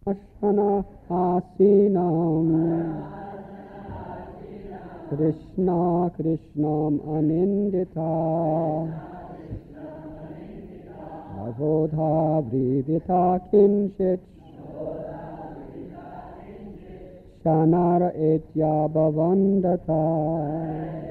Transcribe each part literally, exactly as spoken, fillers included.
Ashana Asinam Krishna Krishnam Anindita Avodha Vridita Kinchit Shanara Etya Bhavandata.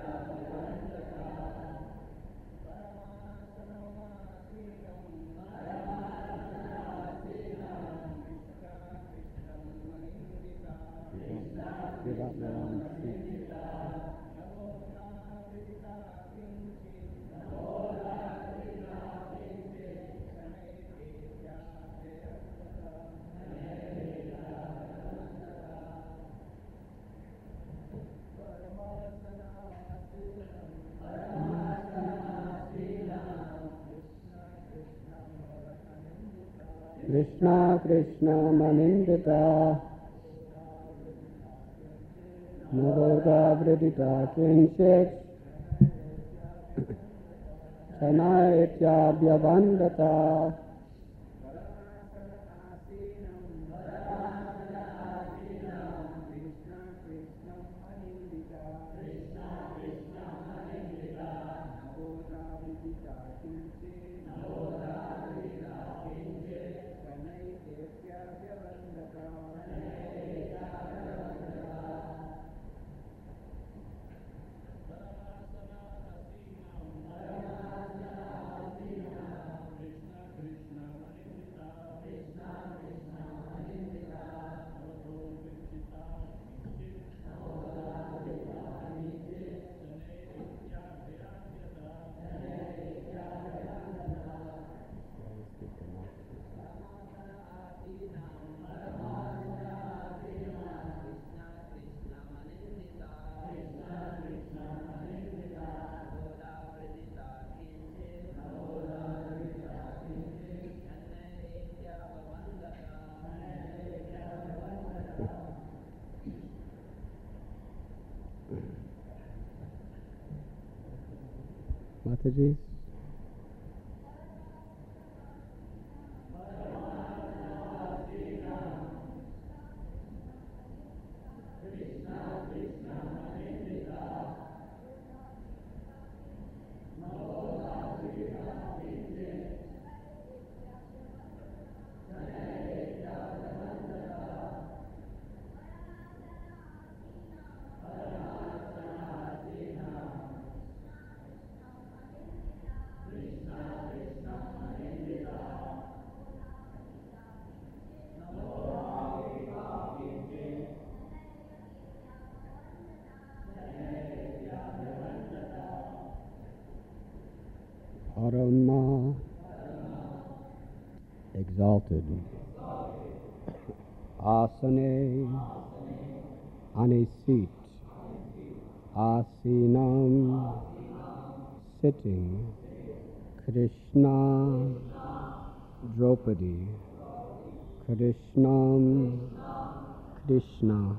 Krishna Krishna Manindita Navoda Vridita Kinchit Shanayatya Bhyavandata. Mataji. Parama, exalted. Asane, on a seat. Asinam, sitting. Krishna, Draupadi. Krishnam, Krishna.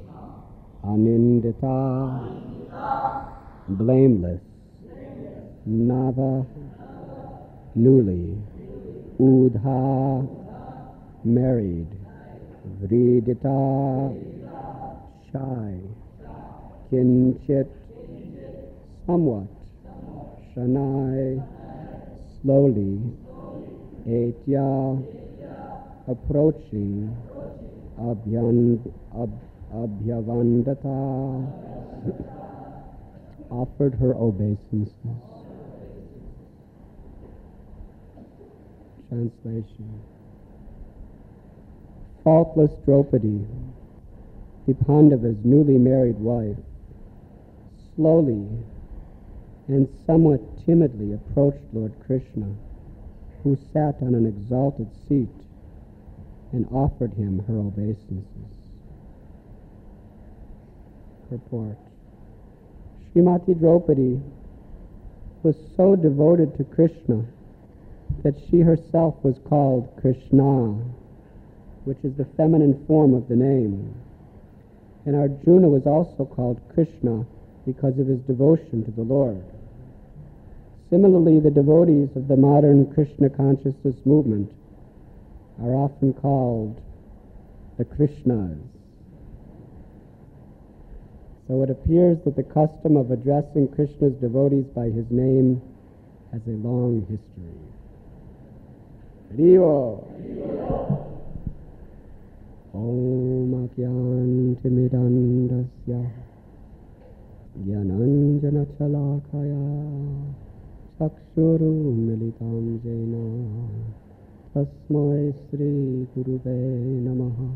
Anindita, blameless. Nava, newly. Udha, married. Vridita, shy. Kinchit, somewhat. Shanai, slowly. Etya, approaching. Abhyand, ab, Abhyavandata, offered her obeisances. Translation. Faultless Draupadi, the Pandava's newly married wife, slowly and somewhat timidly approached Lord Krishna, who sat on an exalted seat, and offered him her obeisances. Purport. Srimati Draupadi was so devoted to Krishna that she herself was called Krishna, which is the feminine form of the name. And Arjuna was also called Krishna because of his devotion to the Lord. Similarly, the devotees of the modern Krishna consciousness movement are often called the Krishnas. So it appears that the custom of addressing Krishna's devotees by his name has a long history. Hariyo. Om Agyantimidandasya Gyananjana Chalakaya Chakshuru Militam Jena Tasmai Sri Gurube Namaha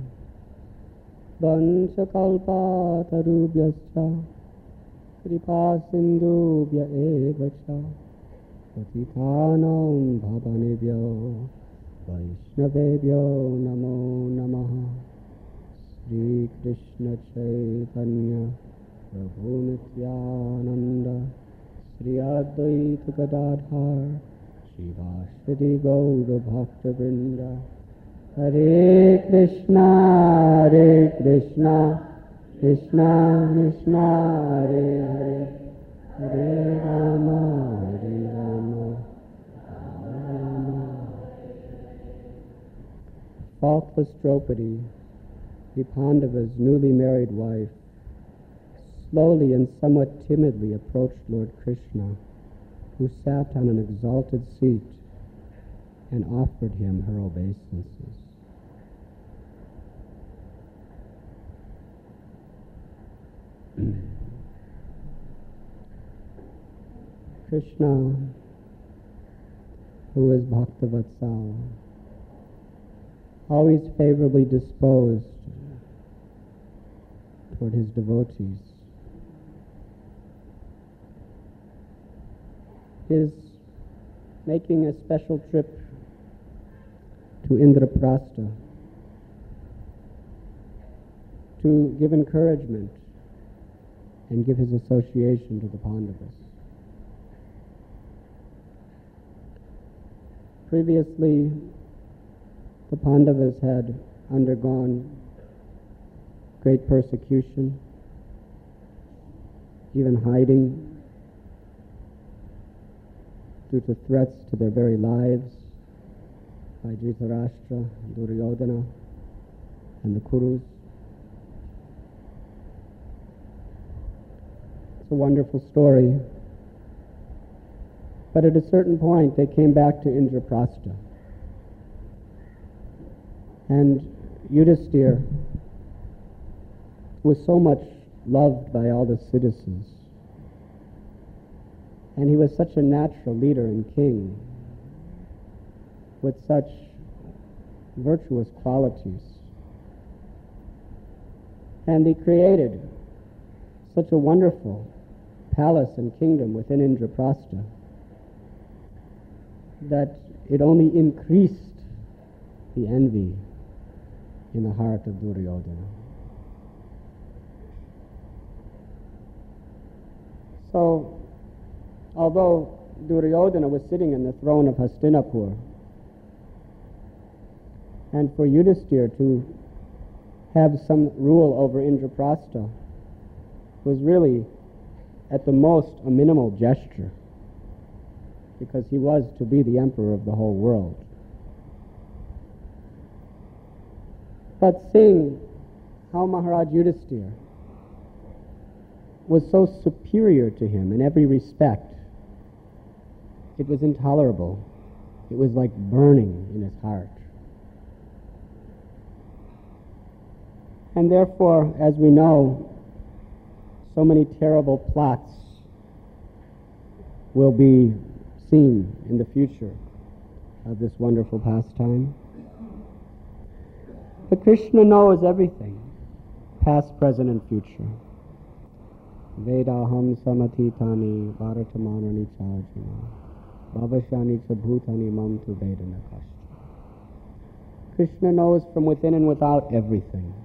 Vanchakalpatarubhyascha Kripa Sindhubhya Evacha Patitanam Bhavanebhyo Vaishnavebhyo Namo Namaha Sri Krishna Chaitanya Prabhu Nityananda Sri Advaita Gadadhar Sri Vasudhi Gaura Bhaktivinoda Hare Krishna Hare Krishna Krishna Krishna Hare Hare Hare Rama Hare Rama Rama Rama. Faultless Draupadi, the Pandava's newly married wife, slowly and somewhat timidly approached Lord Krishna, who sat on an exalted seat, and offered him her obeisances. Krishna, who is Bhaktavatsala, always favorably disposed toward his devotees, is making a special trip to Indraprastha to give encouragement and give his association to the Pandavas. Previously, the Pandavas had undergone great persecution, even hiding due to threats to their very lives by Dhritarashtra, Duryodhana, and the Kurus. It's a wonderful story. But at a certain point, they came back to Indraprastha. And Yudhisthira was so much loved by all the citizens. And he was such a natural leader and king with such virtuous qualities. And he created such a wonderful palace and kingdom within Indraprastha that it only increased the envy in the heart of Duryodhana. So, although Duryodhana was sitting in the throne of Hastinapur, and for Yudhisthira to have some rule over Indraprastha was really, at the most, a minimal gesture, because he was to be the emperor of the whole world. But seeing how Maharaj Yudhisthira was so superior to him in every respect, it was intolerable. It was like burning in his heart. And therefore, as we know, so many terrible plots will be seen in the future of this wonderful pastime. But Krishna knows everything, past, present, and future. Vedaham samatitani varatamanani chajana bhavashani chabhutani mam tu vedana kashta. Krishna knows from within and without everything.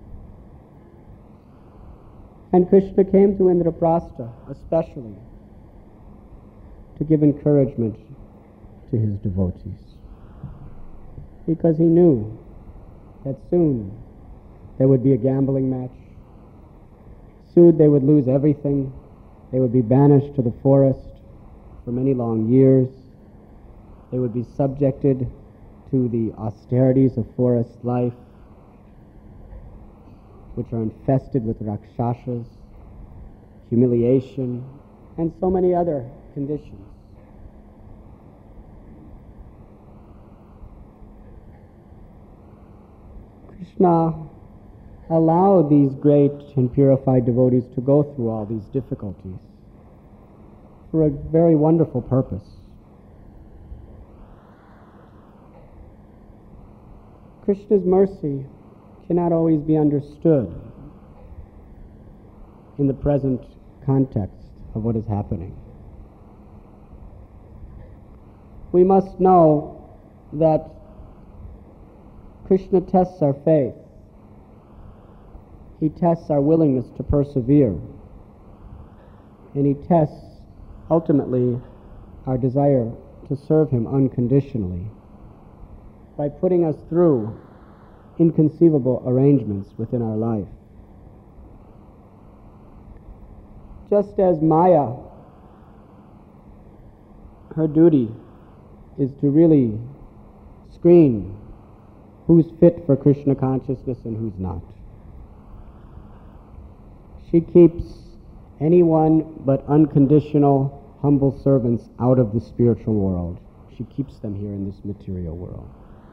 And Krishna came to Indraprastha especially to give encouragement to his devotees, because he knew that soon there would be a gambling match. Soon they would lose everything. They would be banished to the forest for many long years. They would be subjected to the austerities of forest life. which are infested with rakshasas, humiliation, and so many other conditions. Krishna allowed these great and purified devotees to go through all these difficulties for a very wonderful purpose. Krishna's mercy cannot always be understood in the present context of what is happening. We must know that Krishna tests our faith. He tests our willingness to persevere. And he tests, ultimately, our desire to serve him unconditionally by putting us through inconceivable arrangements within our life. Just as Maya, her duty is to really screen who's fit for Krishna consciousness and who's not. She keeps anyone but unconditional, humble servants out of the spiritual world. She keeps them here in this material world.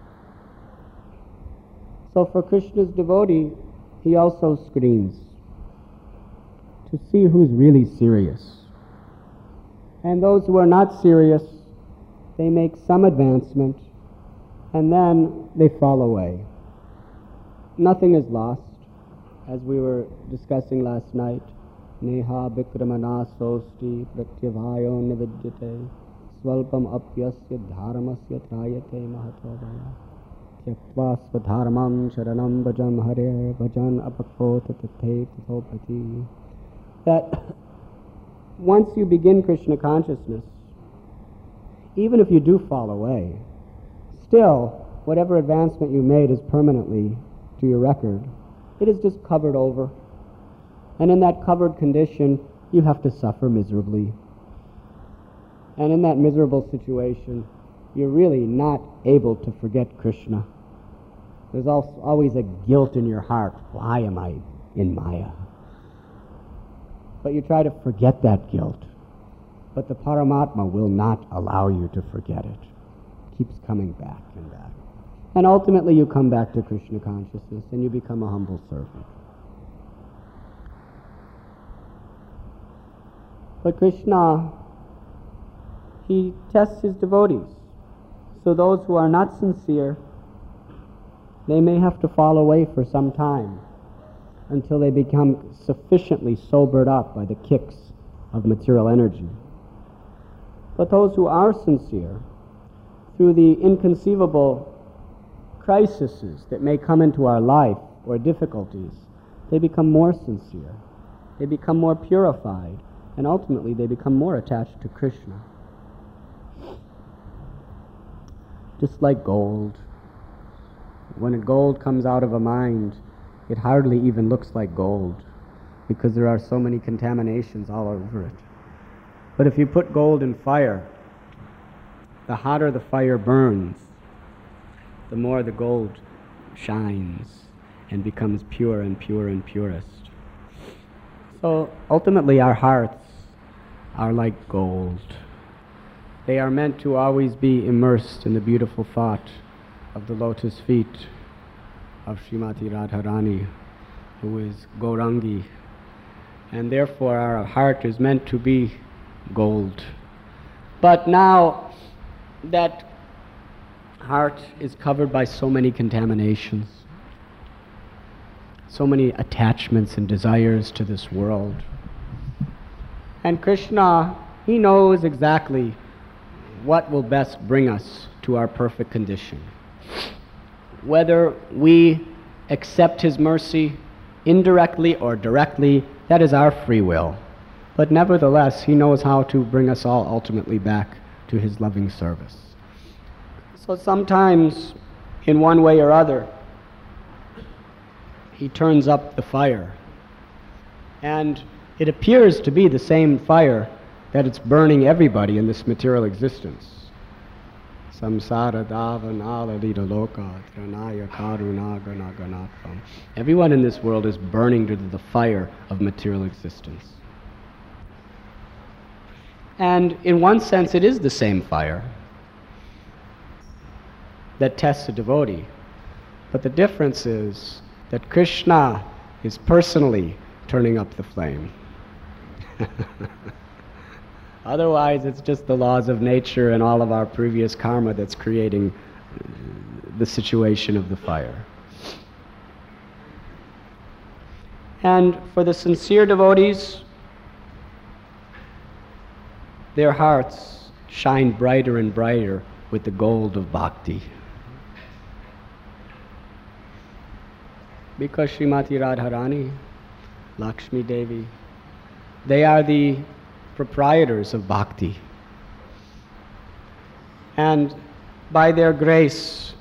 So for Krishna's devotee, he also screens to see who's really serious. And those who are not serious, they make some advancement, and then they fall away. Nothing is lost, as we were discussing last night. Neha bikramana sosti pratyabhayo nividyate svalpam apyasya dharmasya trayate mahatavaya tyaktva swadharmam sharanam bhajam hare bhajan apakota tathe tathopati. That once you begin Krishna consciousness, even if you do fall away, still, whatever advancement you made is permanently to your record. It is just covered over. And in that covered condition, you have to suffer miserably. And in that miserable situation, you're really not able to forget Krishna. There's also always a guilt in your heart. Why am I in Maya? But you try to forget that guilt. But the Paramatma will not allow you to forget it. It keeps coming back and back. And ultimately you come back to Krishna consciousness and you become a humble servant. But Krishna, he tests his devotees. So those who are not sincere, they may have to fall away for some time until they become sufficiently sobered up by the kicks of material energy. But those who are sincere, through the inconceivable crises that may come into our life or difficulties, they become more sincere, they become more purified, and ultimately they become more attached to Krishna. Just like gold. When a gold comes out of a mine, it hardly even looks like gold because there are so many contaminations all over it. But if you put gold in fire, the hotter the fire burns, the more the gold shines and becomes pure and pure and purest. So ultimately our hearts are like gold. They are meant to always be immersed in the beautiful thought of the lotus feet of Srimati Radharani, who is Gaurangi. And therefore our heart is meant to be gold. But now that heart is covered by so many contaminations, so many attachments and desires to this world. And Krishna, he knows exactly what will best bring us to our perfect condition. Whether we accept his mercy indirectly or directly, that is our free will. But nevertheless, he knows how to bring us all ultimately back to his loving service. So sometimes, in one way or other, he turns up the fire. And it appears to be the same fire that it's burning everybody in this material existence. Samsara davanala lidaloka tranaya karuna ganaganatvam. Everyone in this world is burning to the fire of material existence. And in one sense it is the same fire that tests a devotee. But the difference is that Krishna is personally turning up the flame. Otherwise, it's just the laws of nature and all of our previous karma that's creating the situation of the fire. And for the sincere devotees, their hearts shine brighter and brighter with the gold of bhakti. Because Srimati Radharani, Lakshmi Devi, they are the proprietors of bhakti. And by their grace,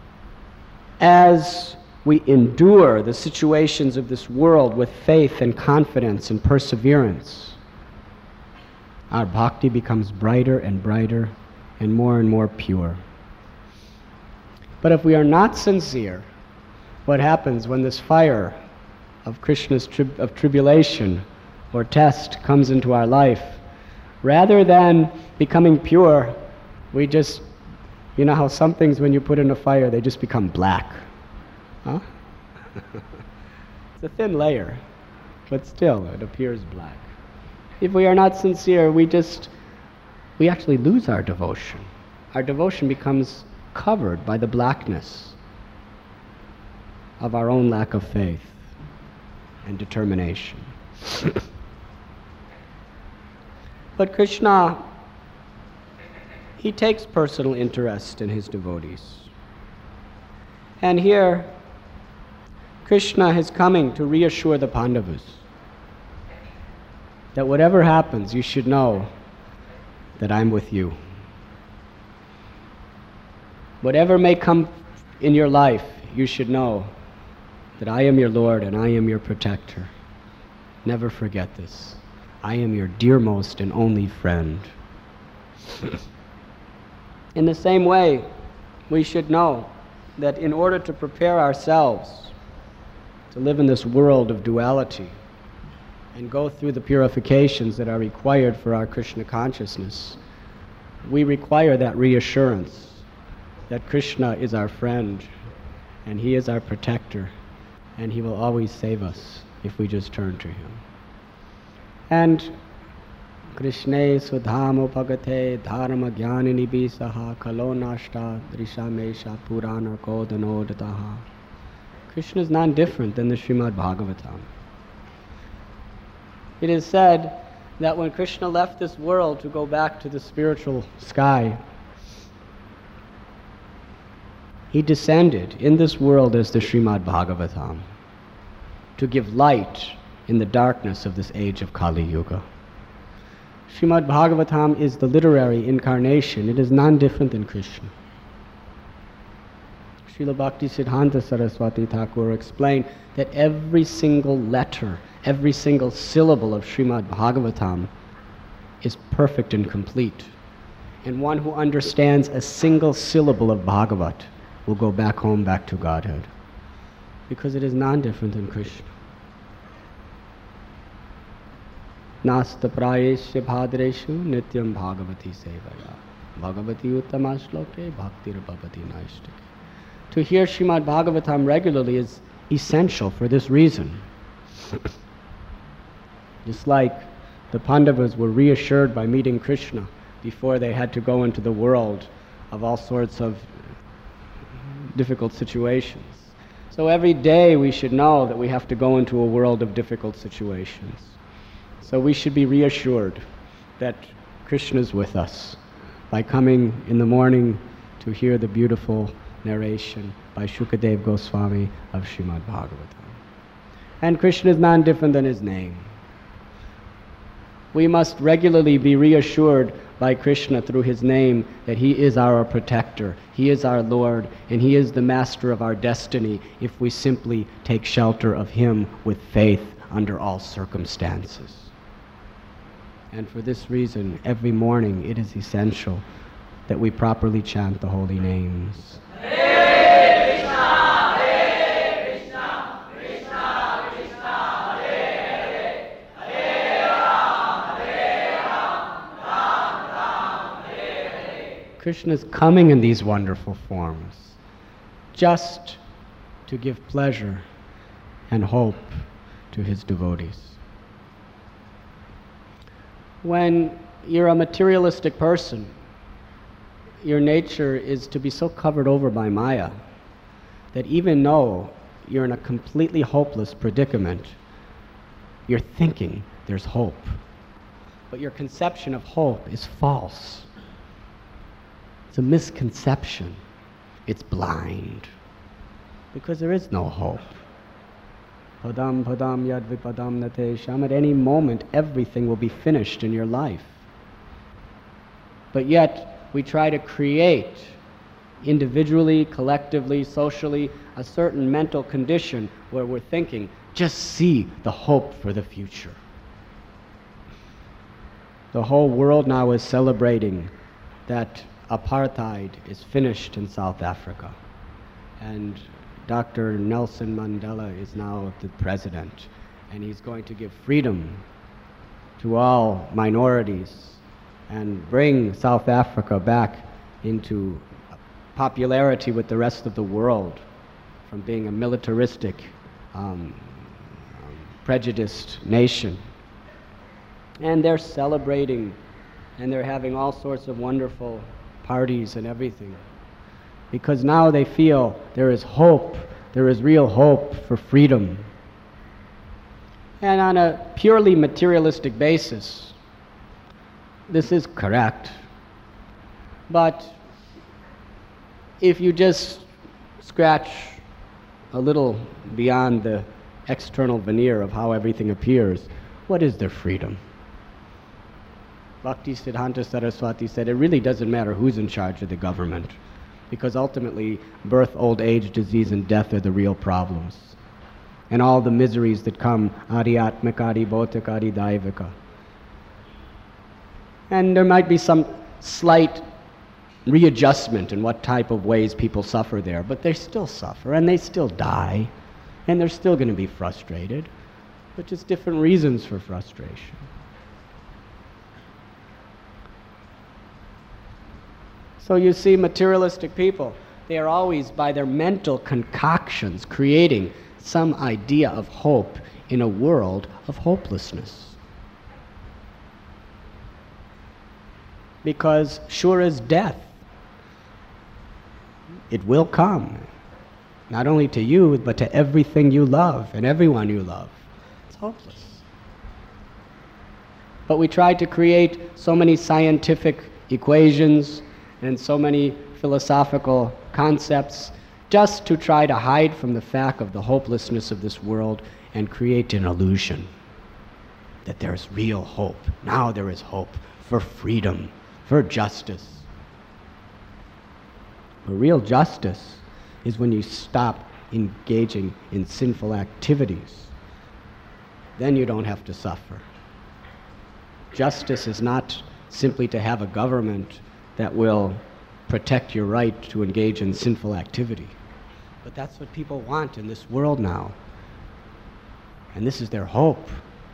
as we endure the situations of this world with faith and confidence and perseverance, our bhakti becomes brighter and brighter and more and more pure. But if we are not sincere, what happens when this fire of Krishna's tri- of tribulation or test comes into our life? Rather than becoming pure, we just, you know how some things when you put in a fire, they just become black. Huh? It's a thin layer, but still it appears black. If we are not sincere, we just, we actually lose our devotion. Our devotion becomes covered by the blackness of our own lack of faith and determination. But Krishna, he takes personal interest in his devotees. And here, Krishna is coming to reassure the Pandavas that whatever happens, you should know that I'm with you. Whatever may come in your life, you should know that I am your Lord and I am your protector. Never forget this. I am your dearmost and only friend. In the same way, we should know that in order to prepare ourselves to live in this world of duality and go through the purifications that are required for our Krishna consciousness, we require that reassurance that Krishna is our friend and he is our protector and he will always save us if we just turn to him. And Krishne sudhamo bhagate dharma jnanini bisaha kalo nashta drishamesha purana kodanodataha. Krishna is not different than the Srimad Bhagavatam. It is said that when Krishna left this world to go back to the spiritual sky, he descended in this world as the Srimad Bhagavatam to give light in the darkness of this age of Kali Yuga. Srimad Bhagavatam is the literary incarnation. It is non-different than Krishna. Srila Bhakti Siddhanta Saraswati Thakur explained that every single letter, every single syllable of Srimad Bhagavatam is perfect and complete. And one who understands a single syllable of Bhagavat will go back home, back to Godhead. Because it is non-different than Krishna. Nasta prayesya bhadreshu nityam bhagavati sevaya. Bhagavati uttama shloke bhaktir bhavati naishtike. To hear Srimad Bhagavatam regularly is essential for this reason. Just like the Pandavas were reassured by meeting Krishna before they had to go into the world of all sorts of difficult situations. So every day we should know that we have to go into a world of difficult situations. So we should be reassured that Krishna is with us by coming in the morning to hear the beautiful narration by Shukadev Goswami of Srimad Bhagavatam. And Krishna is not different than his name. We must regularly be reassured by Krishna through his name that he is our protector, he is our Lord, and he is the master of our destiny if we simply take shelter of him with faith under all circumstances. And for this reason, every morning it is essential that we properly chant the holy names. Krishna is coming in these wonderful forms just to give pleasure and hope to his devotees. When you're a materialistic person, your nature is to be so covered over by Maya that even though you're in a completely hopeless predicament, you're thinking there's hope. But your conception of hope is false. It's a misconception. It's blind. Because there is no hope. Padam padam yad vipadam nate sham. At any moment, everything will be finished in your life. But yet, we try to create, individually, collectively, socially, a certain mental condition where we're thinking, just see the hope for the future. The whole world now is celebrating that apartheid is finished in South Africa, and Doctor Nelson Mandela is now the president, and he's going to give freedom to all minorities and bring South Africa back into popularity with the rest of the world from being a militaristic, um, um, prejudiced nation. And they're celebrating, and they're having all sorts of wonderful parties and everything, because now they feel there is hope, there is real hope for freedom. And on a purely materialistic basis, this is correct. But if you just scratch a little beyond the external veneer of how everything appears, what is their freedom? Bhakti Siddhanta Saraswati said it really doesn't matter who's in charge of the government, because ultimately birth, old age, disease, and death are the real problems. And all the miseries that come, adhyatmika, adhibhautika, adhidaivika. And there might be some slight readjustment in what type of ways people suffer there, but they still suffer, and they still die, and they're still going to be frustrated, but just different reasons for frustration. So you see, materialistic people, they are always, by their mental concoctions, creating some idea of hope in a world of hopelessness. Because sure as death, it will come, not only to you, but to everything you love and everyone you love. It's hopeless. But we try to create so many scientific equations and so many philosophical concepts just to try to hide from the fact of the hopelessness of this world and create an illusion that there is real hope. Now there is hope for freedom, for justice. But real justice is when you stop engaging in sinful activities. Then you don't have to suffer. Justice is not simply to have a government that will protect your right to engage in sinful activity. But that's what people want in this world now. And this is their hope.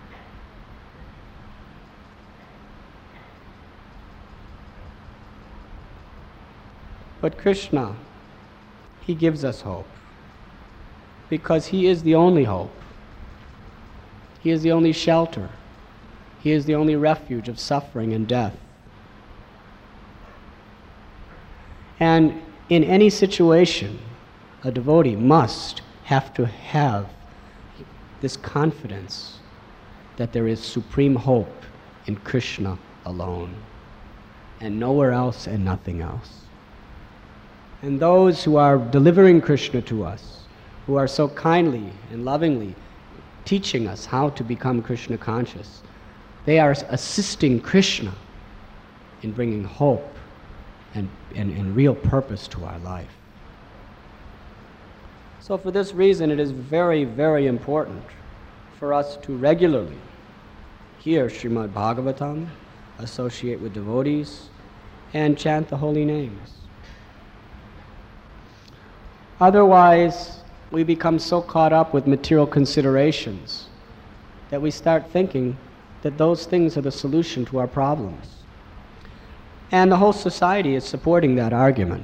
But Krishna, he gives us hope, because he is the only hope. He is the only shelter. He is the only refuge of suffering and death. And in any situation, a devotee must have to have this confidence that there is supreme hope in Krishna alone, and nowhere else and nothing else. And those who are delivering Krishna to us, who are so kindly and lovingly teaching us how to become Krishna conscious, they are assisting Krishna in bringing hope and, and, and real purpose to our life. So for this reason, it is very, very important for us to regularly hear Srimad Bhagavatam, associate with devotees, and chant the holy names. Otherwise, we become so caught up with material considerations that we start thinking that those things are the solution to our problems. And the whole society is supporting that argument.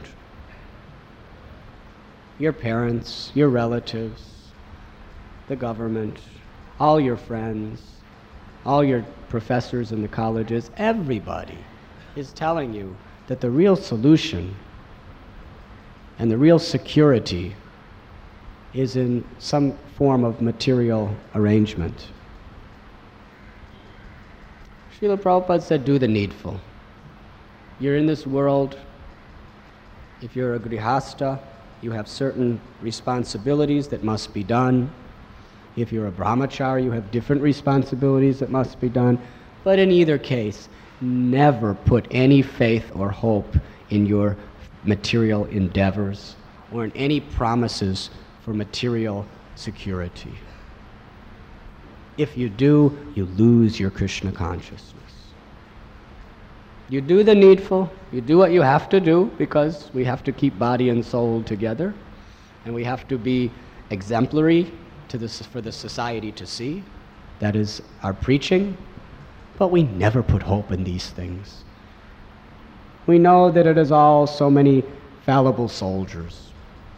Your parents, your relatives, the government, all your friends, all your professors in the colleges, everybody is telling you that the real solution and the real security is in some form of material arrangement. Srila Prabhupada said, do the needful. You're in this world. If you're a grihasta, you have certain responsibilities that must be done. If you're a brahmachari, you have different responsibilities that must be done. But in either case, never put any faith or hope in your material endeavors or in any promises for material security. If you do, you lose your Krishna consciousness. You do the needful, you do what you have to do, because we have to keep body and soul together, and we have to be exemplary to this, for the society to see. That is our preaching. But we never put hope in these things. We know that it is all so many fallible soldiers.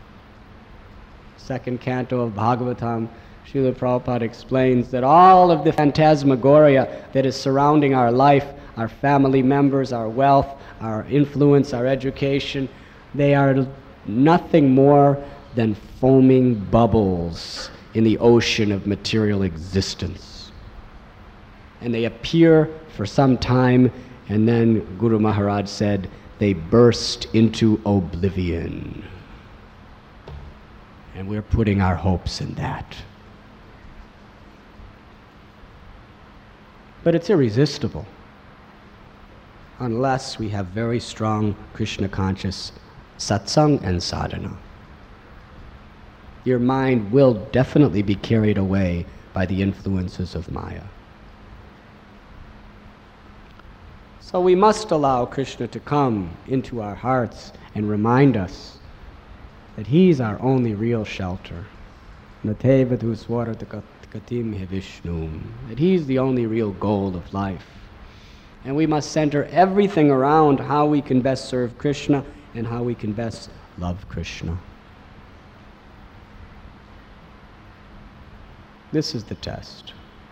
Second canto of Bhagavatam, Srila Prabhupada explains that all of the phantasmagoria that is surrounding our life, our family members, our wealth, our influence, our education, they are nothing more than foaming bubbles in the ocean of material existence. And they appear for some time, and then Guru Maharaj said, they burst into oblivion. And we're putting our hopes in that. But it's irresistible unless we have very strong Krishna conscious satsang and sadhana. Your mind will definitely be carried away by the influences of Maya. So we must allow Krishna to come into our hearts and remind us that He's our only real shelter. That He's the only real goal of life. And we must center everything around how we can best serve Krishna and how we can best love Krishna. This is the test.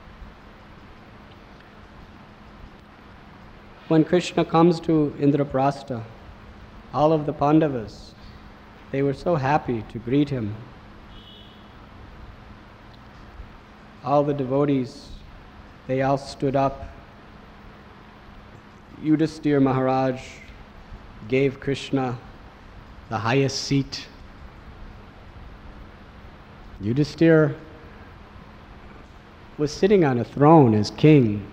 When Krishna comes to Indraprastha, all of the Pandavas, they were so happy to greet him. All the devotees, they all stood up. Yudhisthira Maharaj gave Krishna the highest seat. Yudhisthira was sitting on a throne as king.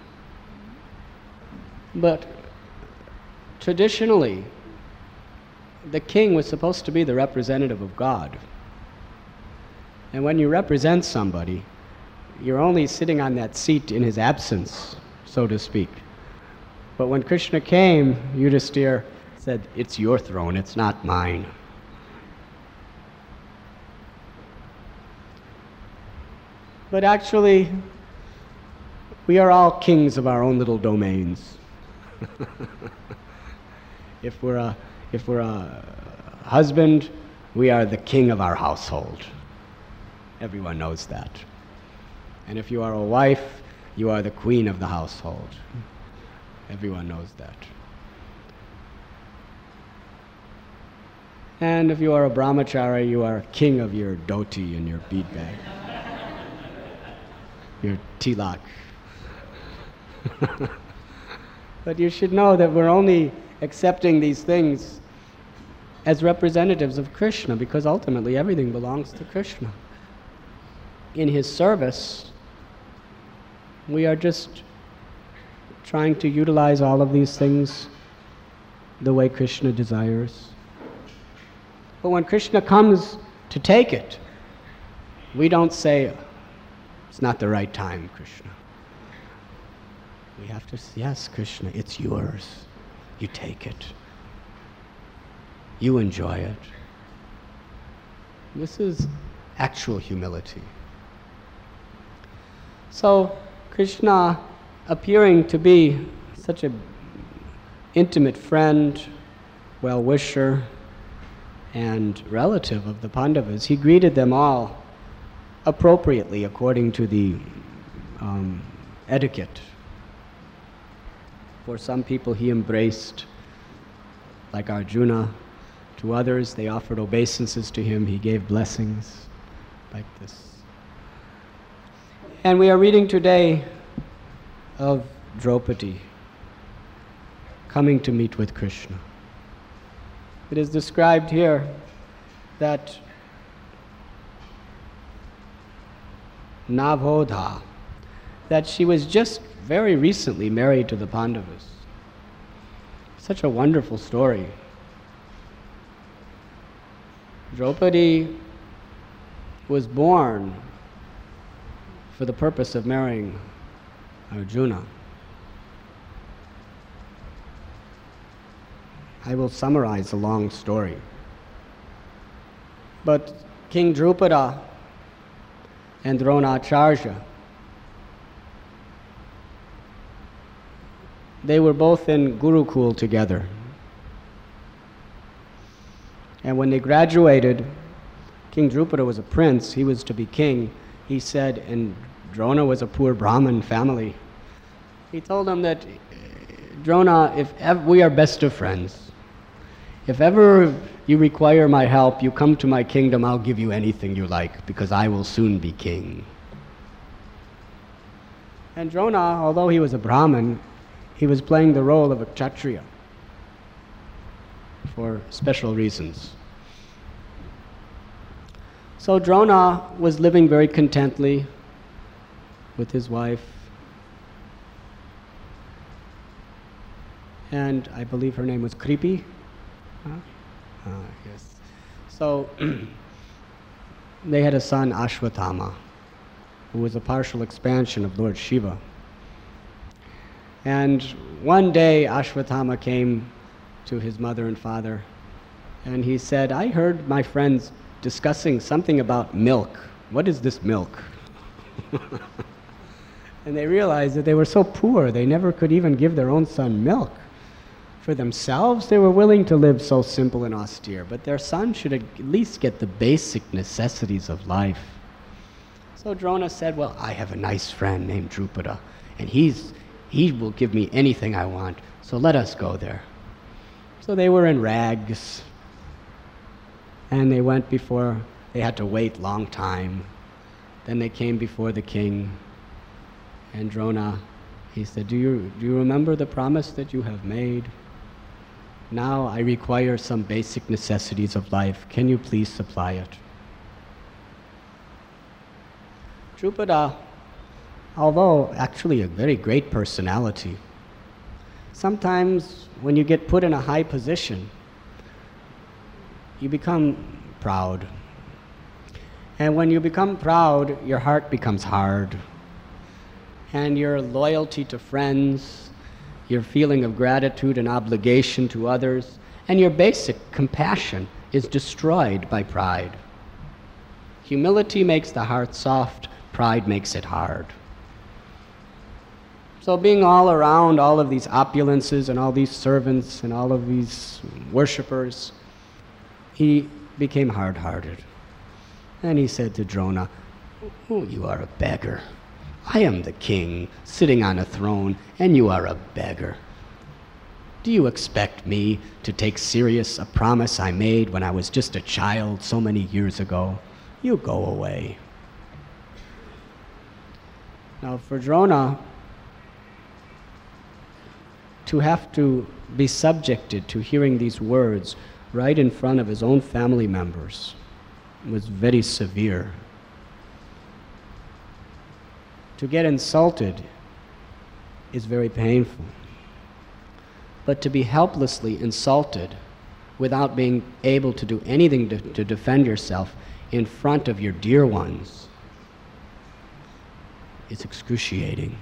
But traditionally, the king was supposed to be the representative of God. And when you represent somebody, you're only sitting on that seat in his absence, so to speak. But when Krishna came, Yudhisthira said, it's your throne, it's not mine. But actually, we are all kings of our own little domains. If we're a, if we're a husband, we are the king of our household. Everyone knows that. And if you are a wife, you are the queen of the household. Everyone knows that. And if you are a brahmachari, you are king of your dhoti and your bead bag. Your tilak. But you should know that we're only accepting these things as representatives of Krishna, because ultimately everything belongs to Krishna. In His service, we are just trying to utilize all of these things the way Krishna desires. But when Krishna comes to take it, we don't say, it's not the right time, Krishna. We have to say, yes, Krishna, it's yours. You take it. you enjoy it. This is actual humility. So Krishna, appearing to be such an intimate friend, well-wisher, and relative of the Pandavas, he greeted them all appropriately according to the um, etiquette. For some people he embraced, like Arjuna. To others they offered obeisances to him, he gave blessings, like this. And we are reading today of Draupadi coming to meet with Krishna. It is described here that Nabodha, that she was just very recently married to the Pandavas. Such a wonderful story. Draupadi was born for the purpose of marrying Arjuna. I will summarize a long story. But King Drupada and Dronacharya, they were both in Gurukul together. And when they graduated, King Drupada was a prince, he was to be king. He said, and Drona was a poor Brahmin family. He told them that, Drona, if ever, we are best of friends. If ever you require my help, you come to my kingdom, I'll give you anything you like, because I will soon be king. And Drona, although he was a Brahmin, he was playing the role of a Kshatriya for special reasons. So Drona was living very contently with his wife, and I believe her name was Kripi. Huh? Ah, yes. So they had a son, Ashwatthama, who was a partial expansion of Lord Shiva. And one day Ashwatthama came to his mother and father, and he said, I heard my friends discussing something about milk. What is this milk? And they realized that they were so poor, they never could even give their own son milk. For themselves, they were willing to live so simple and austere, but their son should at least get the basic necessities of life. So Drona said, well, I have a nice friend named Drupada, and he's, he will give me anything I want, so let us go there. So they were in rags, and they went before, they had to wait long time. Then they came before the king, and Drona, he said, do you, do you remember the promise that you have made? Now I require some basic necessities of life. Can you please supply it? Drupada, although actually a very great personality, sometimes when you get put in a high position, you become proud. And when you become proud, your heart becomes hard. And your loyalty to friends, your feeling of gratitude and obligation to others, and your basic compassion is destroyed by pride. Humility makes the heart soft, pride makes it hard. So being all around all of these opulences and all these servants and all of these worshippers, he became hard-hearted. And he said to Drona, oh, you are a beggar. I am the king, sitting on a throne, and you are a beggar. Do you expect me to take serious a promise I made when I was just a child so many years ago? You go away. Now for Drona, to have to be subjected to hearing these words right in front of his own family members was very severe. To get insulted is very painful. But to be helplessly insulted without being able to do anything to, to defend yourself in front of your dear ones is excruciating.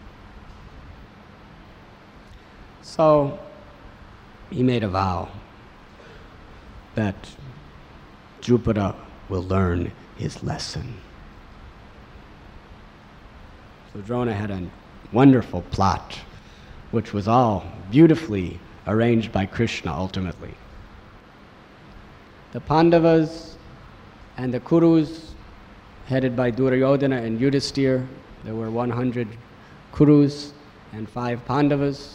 So he made a vow. that Drupada will learn his lesson. So Drona had a wonderful plot, which was all beautifully arranged by Krishna ultimately. The Pandavas and the Kurus, headed by Duryodhana and Yudhisthira, there were one hundred Kurus and five Pandavas.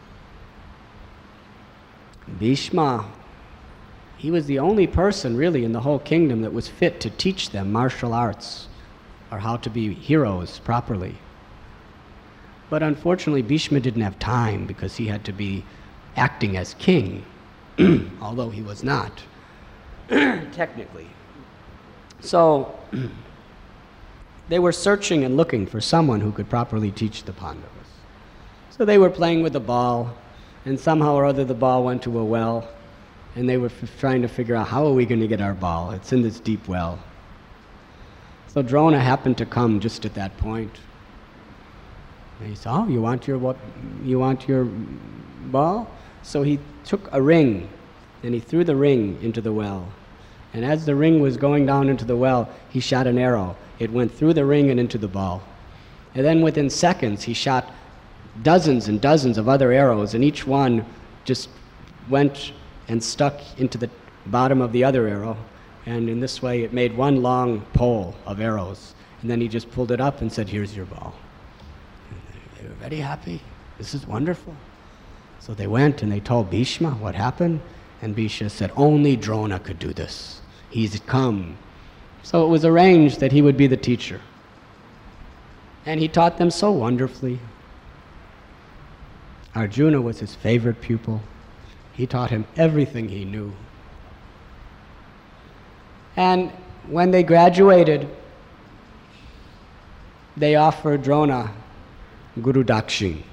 Bhishma, he was the only person really in the whole kingdom that was fit to teach them martial arts or how to be heroes properly. But unfortunately, Bhishma didn't have time because he had to be acting as king, although he was not, technically. So they were searching and looking for someone who could properly teach the Pandavas. So they were playing with the ball, and somehow or other the ball went to a well, and they were f- trying to figure out, how are we going to get our ball? It's in this deep well. So Drona happened to come just at that point. And he said, oh, you want your what? You want your ball? So he took a ring, and he threw the ring into the well. And as the ring was going down into the well, he shot an arrow. It went through the ring and into the ball. And then within seconds, he shot dozens and dozens of other arrows, and each one just went and stuck into the bottom of the other arrow. And in this way, it made one long pole of arrows. And then he just pulled it up and said, here's your ball. And they were very happy. This is wonderful. So they went and they told Bhishma what happened. And Bhishma said, only Drona could do this. He's come. So it was arranged that he would be the teacher. And he taught them so wonderfully. Arjuna was his favorite pupil. He taught him everything he knew. And when they graduated, they offered Drona Guru Dakshin.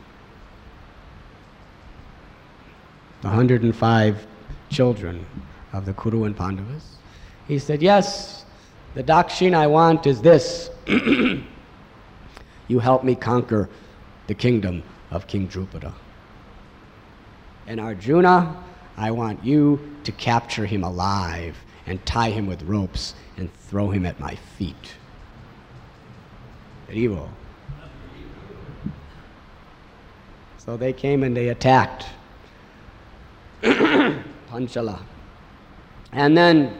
The one hundred five children of the Kuru and Pandavas. He said, yes, the Dakshin I want is this. You help me conquer the kingdom of King Drupada. And Arjuna, I want you to capture him alive and tie him with ropes and throw him at my feet. Haribo. So they came and they attacked Panchala. And then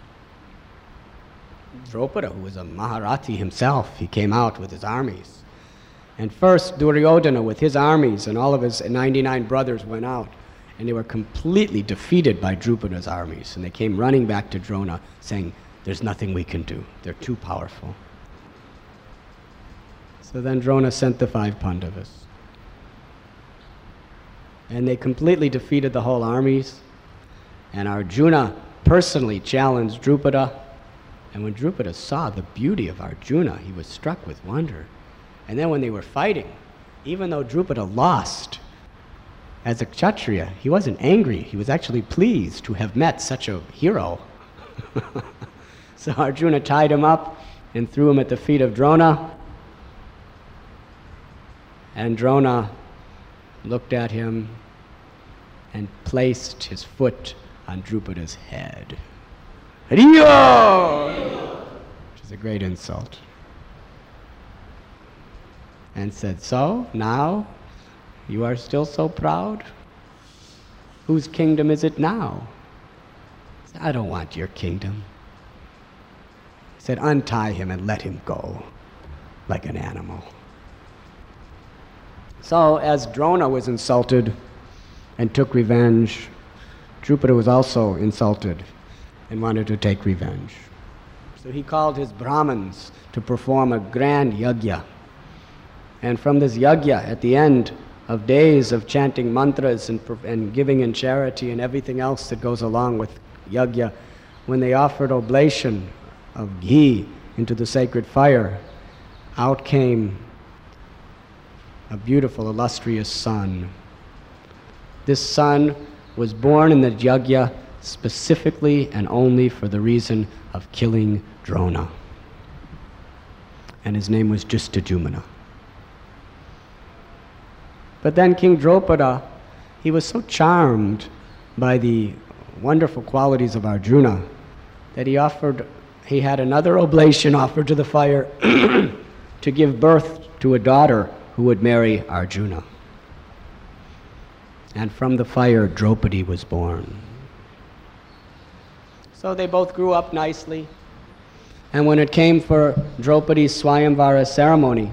Drupada, who was a Maharathi himself, he came out with his armies. And first Duryodhana with his armies and all of his ninety-nine brothers went out. And they were completely defeated by Drupada's armies. And they came running back to Drona saying, there's nothing we can do. They're too powerful. So then Drona sent the five Pandavas. And they completely defeated the whole armies. And Arjuna personally challenged Drupada. And when Drupada saw the beauty of Arjuna, he was struck with wonder. And then when they were fighting, even though Drupada lost, as a Kshatriya, he wasn't angry. He was actually pleased to have met such a hero. So Arjuna tied him up and threw him at the feet of Drona. And Drona looked at him and placed his foot on Drupada's head. Hariyo! Which is a great insult. And said, so, now, you are still so proud? Whose kingdom is it now? He said, I don't want your kingdom. He said, untie him and let him go, like an animal. So, as Drona was insulted and took revenge, Drupada was also insulted and wanted to take revenge. So he called his Brahmins to perform a grand yajna. And from this yajna, at the end of days of chanting mantras and, and giving in charity and everything else that goes along with yajna, when they offered oblation of ghee into the sacred fire, out came a beautiful, illustrious son. This son was born in the yajna specifically and only for the reason of killing Drona. And his name was Drishtajumna. But then King Drupada, he was so charmed by the wonderful qualities of Arjuna that he offered, he had another oblation offered to the fire to give birth to a daughter who would marry Arjuna. And from the fire, Draupadi was born. So they both grew up nicely. And when it came for Draupadi's Swayamvara ceremony,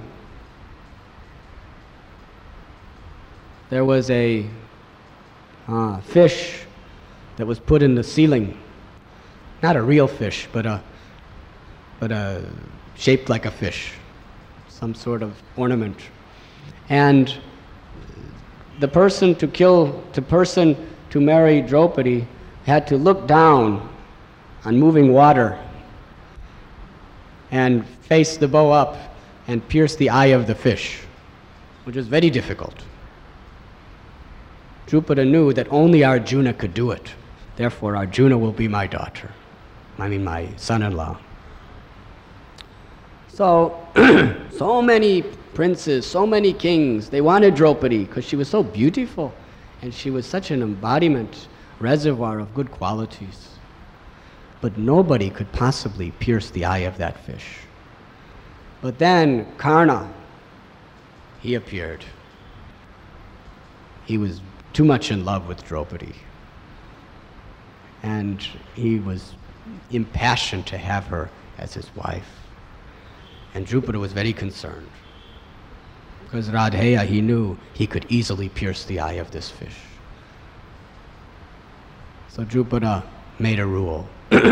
there was a uh, fish that was put in the ceiling. Not a real fish, but a, but a shaped like a fish, some sort of ornament. And the person to kill, the person to marry Draupadi had to look down on moving water and face the bow up and pierce the eye of the fish, which was very difficult. Drupada knew that only Arjuna could do it. Therefore, Arjuna will be my daughter. I mean, my son-in-law. So, so many princes, so many kings, they wanted Draupadi because she was so beautiful and she was such an embodiment, reservoir of good qualities. But nobody could possibly pierce the eye of that fish. But then Karna, he appeared. He was too much in love with Draupadi. And he was impassioned to have her as his wife. And Drupada was very concerned. Because Radheya, he knew he could easily pierce the eye of this fish. So Drupada made a rule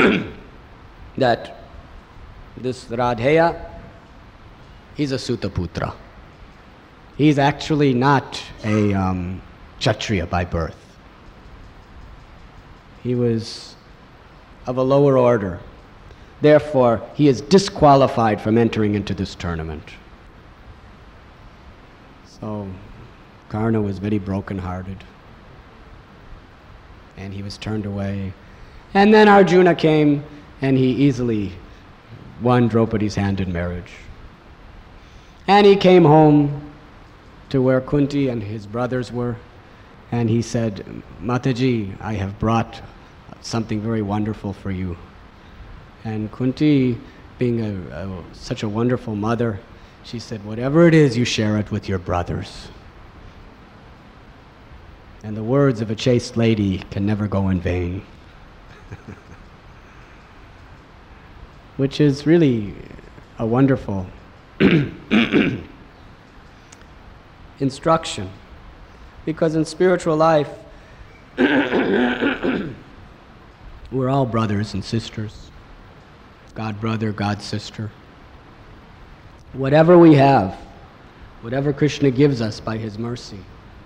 that this Radheya, he's a Sutaputra. He's actually not a um, Kshatriya by birth. He was of a lower order. Therefore, he is disqualified from entering into this tournament. So Karna was very broken-hearted, and he was turned away. And then Arjuna came, and he easily won Draupadi's hand in marriage. And he came home to where Kunti and his brothers were, and he said, Mataji, I have brought something very wonderful for you. And Kunti, being a, a, such a wonderful mother, she said, whatever it is, you share it with your brothers. And the words of a chaste lady can never go in vain. Which is really a wonderful instruction. Because in spiritual life, we're all brothers and sisters. God brother, God sister. Whatever we have, whatever Krishna gives us by his mercy,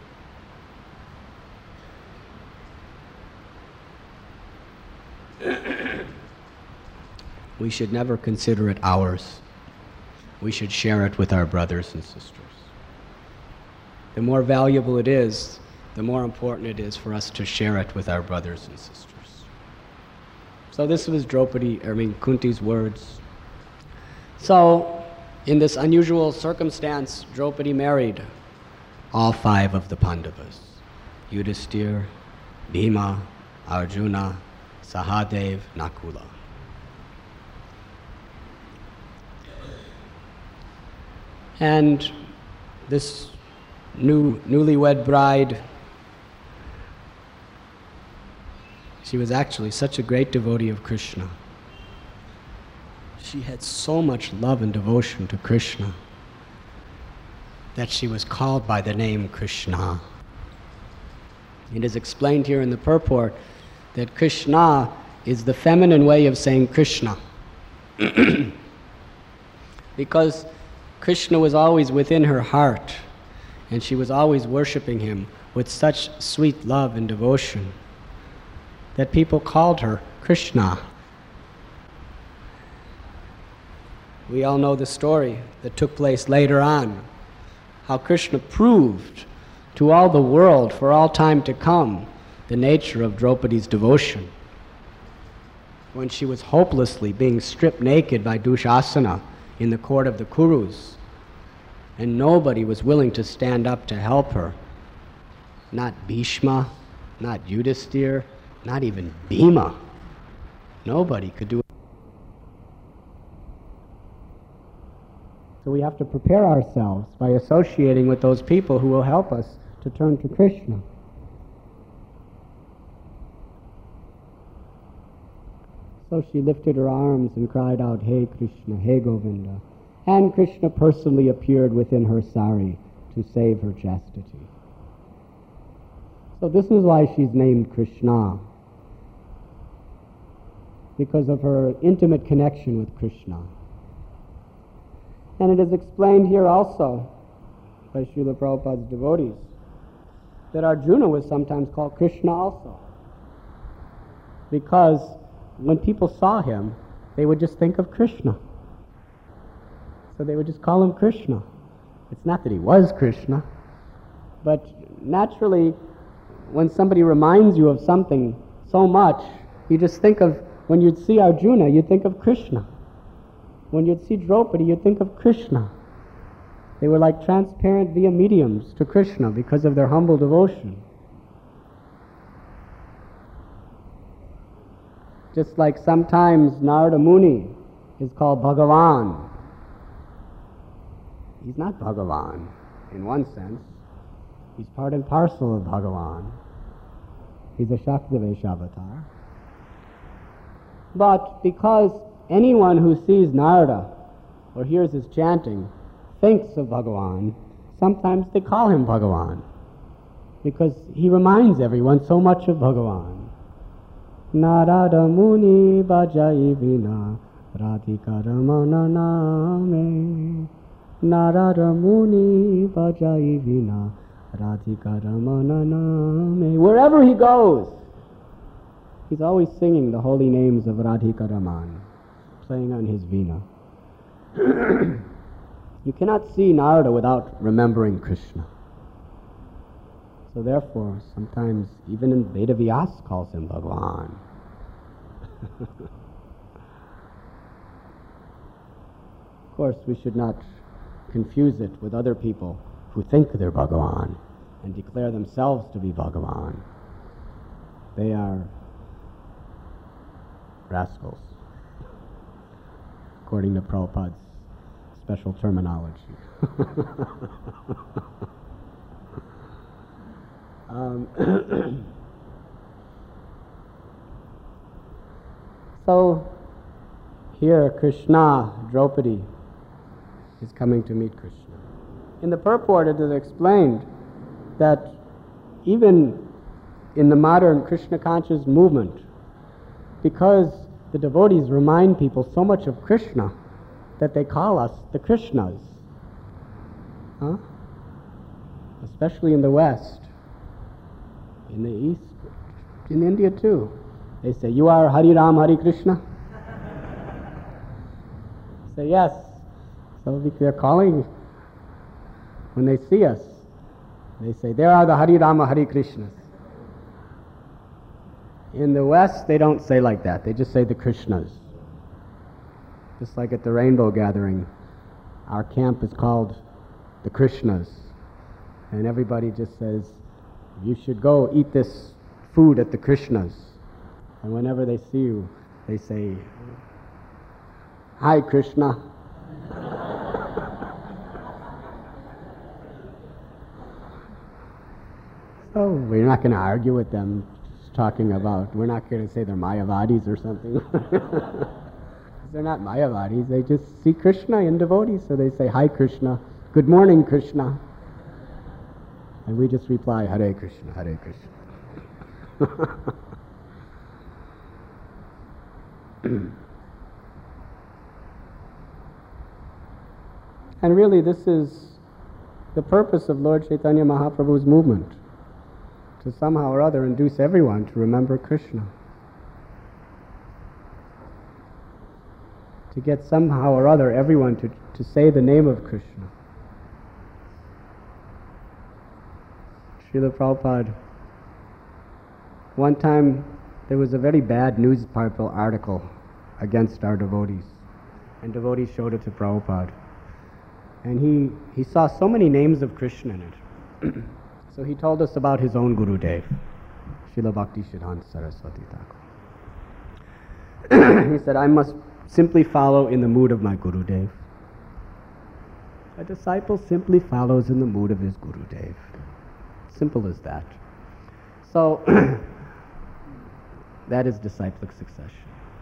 we should never consider it ours. We should share it with our brothers and sisters. The more valuable it is, the more important it is for us to share it with our brothers and sisters. So this was Draupadi, I mean Kunti's words. So, in this unusual circumstance, Draupadi married all five of the Pandavas: Yudhisthira, Bhima, Arjuna, Sahadev, Nakula. And this new newlywed bride, she was actually such a great devotee of Krishna. She had so much love and devotion to Krishna that she was called by the name Krishna. It is explained here in the purport that Krishna is the feminine way of saying Krishna. Because Krishna was always within her heart, and she was always worshiping him with such sweet love and devotion that people called her Krishna. We all know the story that took place later on, how Krishna proved to all the world for all time to come the nature of Draupadi's devotion. When she was hopelessly being stripped naked by Dushasana in the court of the Kurus, and nobody was willing to stand up to help her. Not Bhishma, not Yudhisthira, Not even Bhima. Nobody could do it. So we have to prepare ourselves by associating with those people who will help us to turn to Krishna. So she lifted her arms and cried out, "Hey Krishna, hey Govinda." And Krishna personally appeared within her sari to save her chastity. So this is why she's named Krishna, because of her intimate connection with Krishna. And it is explained here also by Srila Prabhupada's devotees that Arjuna was sometimes called Krishna also, because when people saw him, they would just think of Krishna. So they would just call him Krishna. It's not that he was Krishna, but naturally, when somebody reminds you of something so much, you just think of, when you'd see Arjuna, you'd think of Krishna. When you'd see Draupadi, you'd think of Krishna. They were like transparent via mediums to Krishna because of their humble devotion. Just like sometimes Narada Muni is called Bhagavan. He's not Bhagavan in one sense. He's part and parcel of Bhagavan. He's a Shaktavesh avatar. But because anyone who sees Narada or hears his chanting thinks of Bhagavan, sometimes they call him Bhagavan, because he reminds everyone so much of Bhagavan. Narada Muni Bhajai Vina Radhika Ramana Name. Narada Muni Bhajai Vina Radhika Ramana Name. Wherever he goes, he's always singing the holy names of Radhika Raman, playing on his Veena. You cannot see Narada without remembering Krishna. So therefore, sometimes even in Veda Vyas calls him Bhagavan. Of course, we should not confuse it with other people who think they're Bhagavan and declare themselves to be Bhagavan. They are rascals, according to Prabhupada's special terminology. um, so, here Krishna, Draupadi, is coming to meet Krishna. In the purport it is explained that even in the modern Krishna conscious movement, because the devotees remind people so much of Krishna that they call us the Krishnas. Huh? Especially in the West. In the East, in India too. They say, "You are Hari Ram, Hari Krishna?" Say, "Yes." So they're calling, when they see us, they say, "There are the Hari Rama, Hari Krishnas." In the West, they don't say like that. They just say the Krishnas. Just like at the Rainbow Gathering, our camp is called the Krishnas. And everybody just says, "You should go eat this food at the Krishnas." And whenever they see you, they say, "Hi, Krishna." So we're not going to argue with them, just talking about, we're not going to say they're Mayavadis or something. They're not Mayavadis, they just see Krishna in devotees, so they say, "Hi Krishna, good morning Krishna." And we just reply, "Hare Krishna, Hare Krishna." And really this is the purpose of Lord Chaitanya Mahaprabhu's movement, to somehow or other induce everyone to remember Krishna. To get somehow or other everyone to, to say the name of Krishna. Srila Prabhupada, one time there was a very bad newspaper article against our devotees, and devotees showed it to Prabhupada. And he, he saw so many names of Krishna in it. So he told us about his own Gurudev, Srila Bhaktisiddhanta Saraswati Thakur. He said, I must simply follow in the mood of my Gurudev. A disciple simply follows in the mood of his Gurudev. Simple as that. So, that is disciplic succession.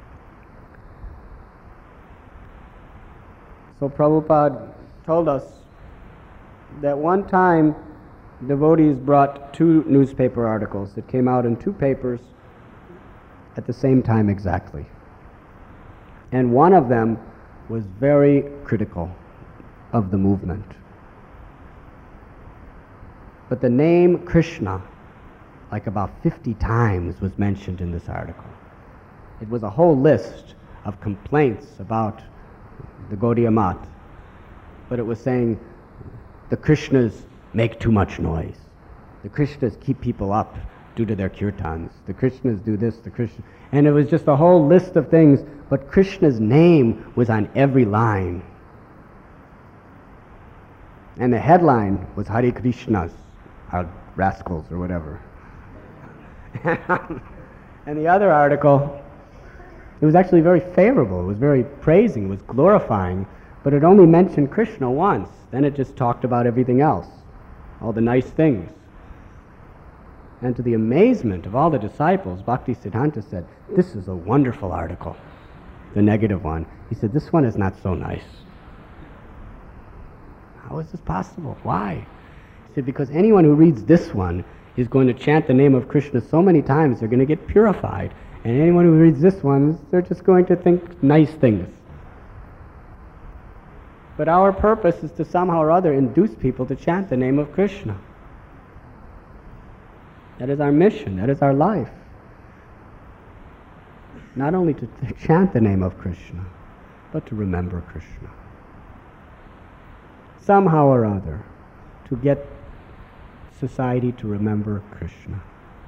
So Prabhupada told us that one time devotees brought two newspaper articles that came out in two papers at the same time exactly. And one of them was very critical of the movement. But the name Krishna, like about fifty times, was mentioned in this article. It was a whole list of complaints about the Gaudiya Math, but it was saying the Krishnas make too much noise. The Krishnas keep people up due to their kirtans. The Krishnas do this, the Krishna... And it was just a whole list of things, but Krishna's name was on every line. And the headline was Hare Krishnas, or rascals, or whatever. And the other article, it was actually very favorable. It was very praising, it was glorifying, but it only mentioned Krishna once. Then it just talked about everything else, all the nice things. And to the amazement of all the disciples, Bhaktisiddhanta said, this is a wonderful article, the negative one. He said, this one is not so nice. How is this possible? Why? He said, because anyone who reads this one is going to chant the name of Krishna so many times, they're going to get purified. And anyone who reads this one, they're just going to think nice things. But our purpose is to somehow or other induce people to chant the name of Krishna. That is our mission, that is our life. Not only to chant the name of Krishna, but to remember Krishna. Somehow or other, to get society to remember Krishna.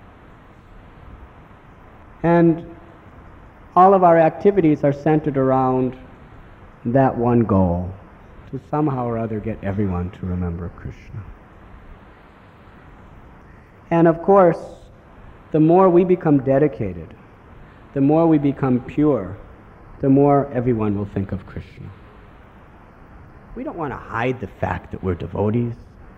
And all of our activities are centered around that one goal, to somehow or other get everyone to remember Krishna. And of course, the more we become dedicated, the more we become pure, the more everyone will think of Krishna. We don't want to hide the fact that we're devotees.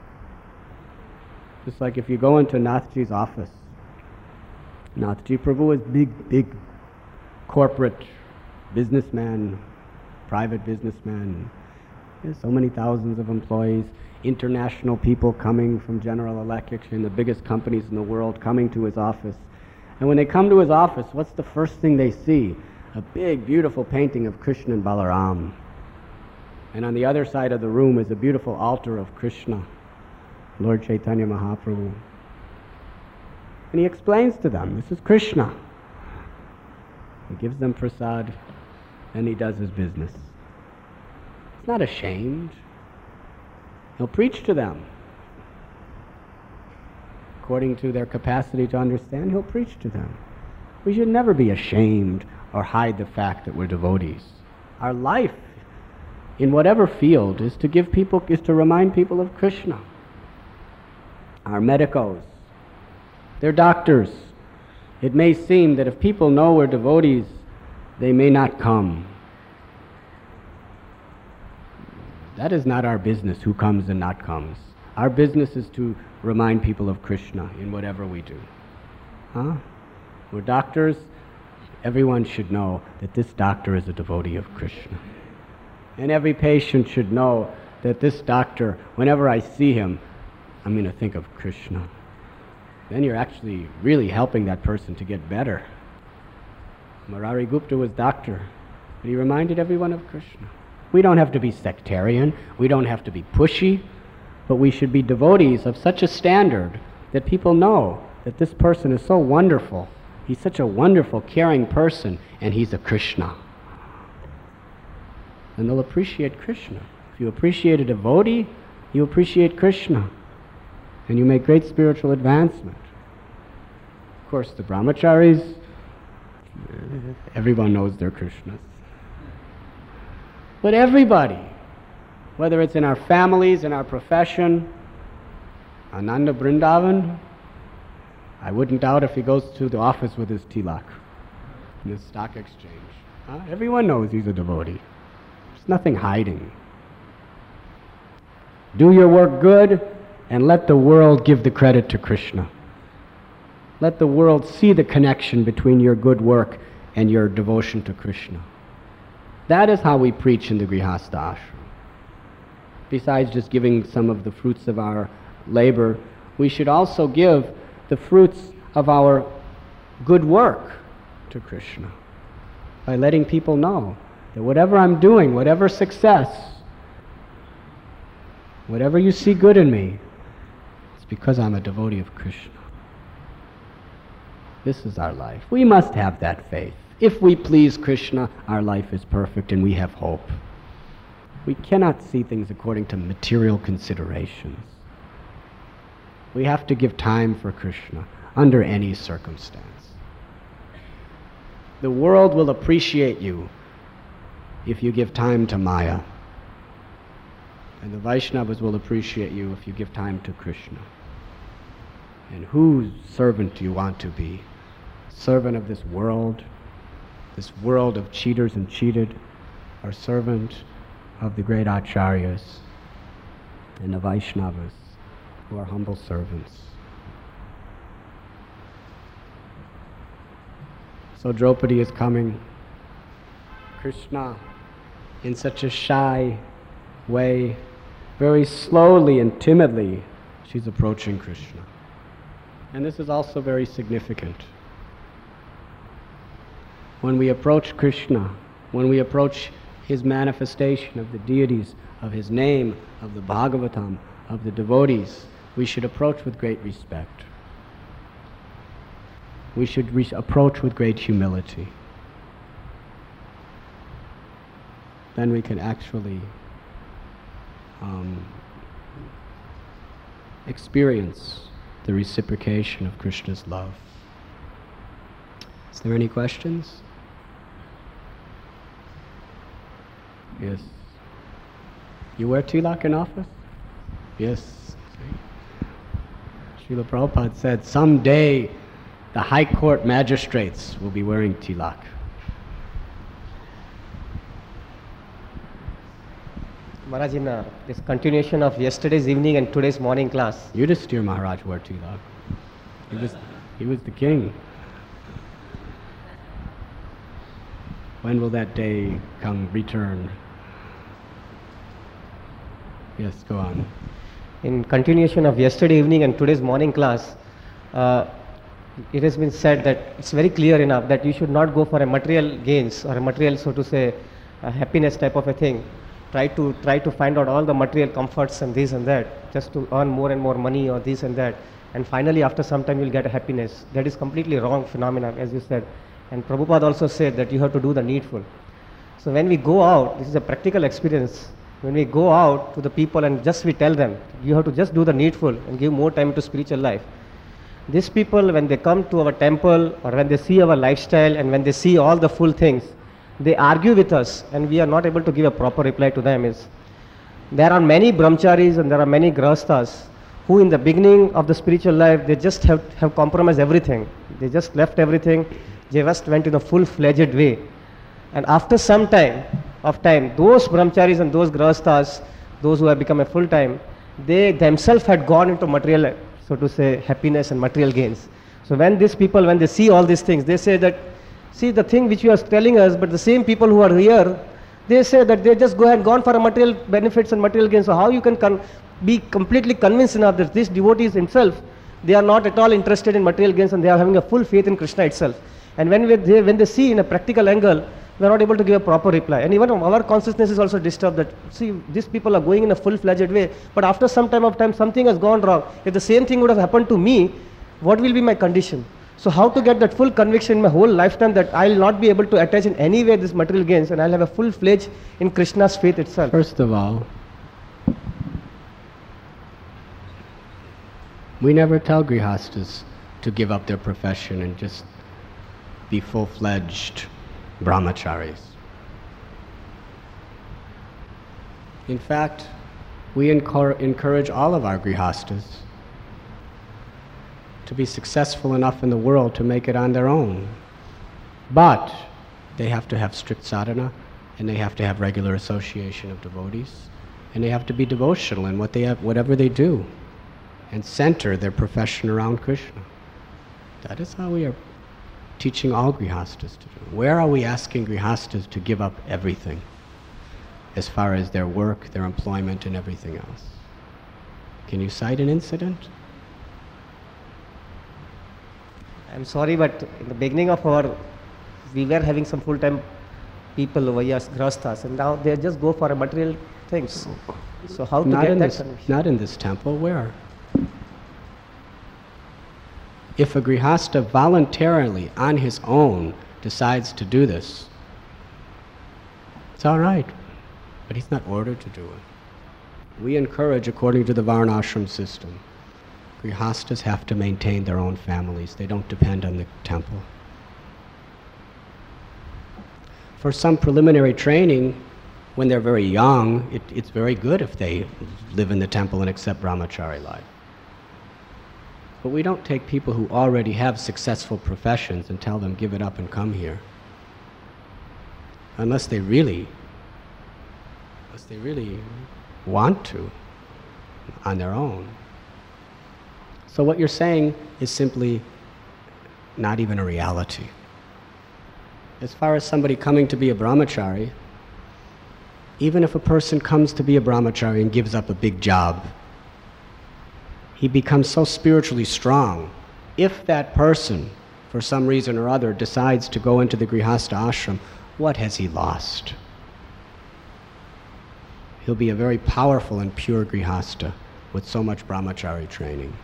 Just like if you go into Nathji's office, Nathji Prabhu is big, big corporate businessman, private businessman. There's so many thousands of employees, international people coming from General Electric and the biggest companies in the world coming to his office. And when they come to his office, what's the first thing they see? A big, beautiful painting of Krishna and Balaram. And on the other side of the room is a beautiful altar of Krishna, Lord Chaitanya Mahaprabhu. And he explains to them, this is Krishna. He gives them prasad, and he does his business. He's not ashamed. He'll preach to them. According to their capacity to understand, he'll preach to them. We should never be ashamed or hide the fact that we're devotees. Our life, in whatever field, is to give people, is to remind people of Krishna. Our medicos, they're doctors. It may seem that if people know we're devotees, they may not come. That is not our business, who comes and not comes. Our business is to remind people of Krishna in whatever we do. Huh? We're doctors. Everyone should know that this doctor is a devotee of Krishna. And every patient should know that this doctor, whenever I see him, I'm going to think of Krishna. Then you're actually really helping that person to get better. Murari Gupta was doctor, but he reminded everyone of Krishna. We don't have to be sectarian, we don't have to be pushy, but we should be devotees of such a standard that people know that this person is so wonderful. He's such a wonderful, caring person, and he's a Krishna. And they'll appreciate Krishna. If you appreciate a devotee, you appreciate Krishna, and you make great spiritual advancement. Of course, the brahmacharis, everyone knows they're Krishnas. But everybody, whether it's in our families, in our profession, Ananda Brindavan, I wouldn't doubt if he goes to the office with his tilak in the stock exchange. Huh? Everyone knows he's a devotee. There's nothing hiding. Do your work good and let the world give the credit to Krishna. Let the world see the connection between your good work and your devotion to Krishna. That is how we preach in the Grihastha ashram. Besides just giving some of the fruits of our labor, we should also give the fruits of our good work to Krishna by letting people know that whatever I'm doing, whatever success, whatever you see good in me, it's because I'm a devotee of Krishna. This is our life. We must have that faith. If we please Krishna, our life is perfect and we have hope. We cannot see things according to material considerations. We have to give time for Krishna under any circumstance. The world will appreciate you if you give time to Maya. And the Vaishnavas will appreciate you if you give time to Krishna. And whose servant do you want to be? Servant of this world, this world of cheaters and cheated, or servant of the great acharyas and the Vaishnavas, who are humble servants. So Draupadi is coming. Krishna, in such a shy way, very slowly and timidly, she's approaching Krishna. And this is also very significant. When we approach Krishna, when we approach his manifestation of the deities, of his name, of the Bhagavatam, of the devotees, we should approach with great respect. We should re- approach with great humility. Then we can actually um, experience the reciprocation of Krishna's love. Is there any questions? Yes. You wear tilak in office? Yes. Srila Prabhupada said, someday the high court magistrates will be wearing tilak. Maharaj, in uh, this continuation of yesterday's evening and today's morning class, Yudhisthira Maharaj wore tilak. He was, he was the king. When will that day come, return? Yes, go on. In continuation of yesterday evening and today's morning class, uh, it has been said that it's very clear enough that you should not go for a material gains or a material, so to say, a happiness type of a thing. Try to try to find out all the material comforts and this and that, just to earn more and more money or this and that, and finally after some time you'll get a happiness. That is completely wrong phenomenon, as you said. And Prabhupada also said that you have to do the needful. So when we go out, this is a practical experience. When we go out to the people and just we tell them, you have to just do the needful and give more time to spiritual life. These people, when they come to our temple or when they see our lifestyle and when they see all the full things, they argue with us and we are not able to give a proper reply to them. Is there are many brahmacharis and there are many grahasthas who in the beginning of the spiritual life, they just have, have compromised everything. They just left everything. They just went in a full-fledged way. And after some time of time, those brahmacharis and those grahasthas, those who have become a full-time, they themselves had gone into material, so to say, happiness and material gains. So when these people, when they see all these things, they say that, see the thing which you are telling us, but the same people who are here, they say that they just go and gone for a material benefits and material gains. So how you can con- be completely convinced enough that this devotees himself, they are not at all interested in material gains and they are having a full faith in Krishna itself. And when we, they, when they see in a practical angle, we are not able to give a proper reply. And even our consciousness is also disturbed that, see, these people are going in a full-fledged way, but after some time of time, something has gone wrong. If the same thing would have happened to me, what will be my condition? So how to get that full conviction in my whole lifetime that I will not be able to attach in any way this material gains and I will have a full-fledged in Krishna's faith itself? First of all, we never tell grihastas to give up their profession and just be full-fledged brahmacharis. In fact, we encourage all of our grihastas to to be successful enough in the world to make it on their own. But they have to have strict sadhana, and they have to have regular association of devotees, and they have to be devotional in what they have, whatever they do, and center their profession around Krishna. That is how we are teaching all grihastas to do. Where are we asking grihastas to give up everything as far as their work, their employment, and everything else? Can you cite an incident? I'm sorry, but in the beginning of our, we were having some full-time people over here, grahasthas, and now they just go for a material things. So how to Not get in that? this, not in this temple. Where? If a grihasta voluntarily, on his own, decides to do this, it's all right, but he's not ordered to do it. We encourage according to the Varnashram system. Grihastas have to maintain their own families. They don't depend on the temple. For some preliminary training, when they're very young, it, it's very good if they live in the temple and accept brahmachari life. But we don't take people who already have successful professions and tell them, give it up and come here. Unless they really, unless they really want to, on their own. So what you're saying is simply not even a reality. As far as somebody coming to be a brahmachari, even if a person comes to be a brahmachari and gives up a big job, he becomes so spiritually strong. If that person, for some reason or other, decides to go into the grihasta ashram, what has he lost? He'll be a very powerful and pure grihasta with so much brahmachari training.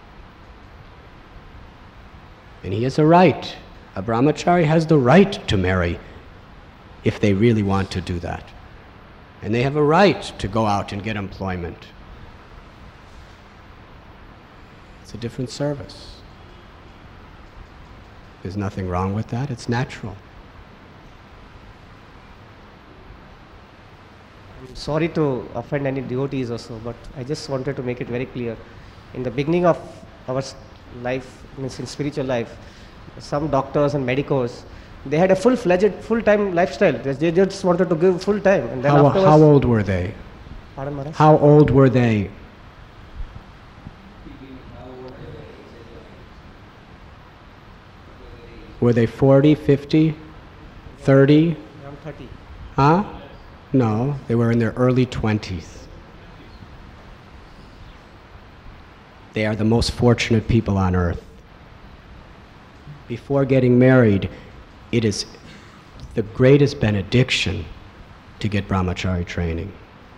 And he has a right. A brahmachari has the right to marry if they really want to do that. And they have a right to go out and get employment. It's a different service. There's nothing wrong with that. It's natural. I'm sorry to offend any devotees also, but I just wanted to make it very clear. In the beginning of our life, means in spiritual life, some doctors and medicos, they had a full-fledged, full-time lifestyle. They just wanted to give full time. And then how, afterwards, how old were they? Pardon, Maharaj? How old were they? Were they forty, fifty, thirty? Around thirty. Huh? No, they were in their early twenties. They are the most fortunate people on earth. Before getting married, it is the greatest benediction to get brahmachari training.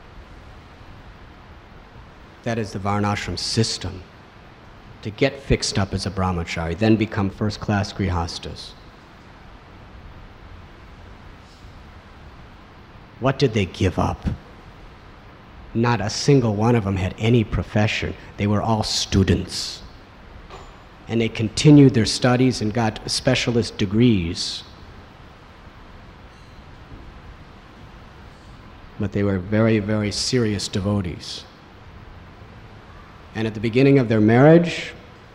That is the Varnashram system. To get fixed up as a brahmachari, then become first-class grihastas. What did they give up? Not a single one of them had any profession. They were all students. And they continued their studies and got specialist degrees. But they were very, very serious devotees. And at the beginning of their marriage,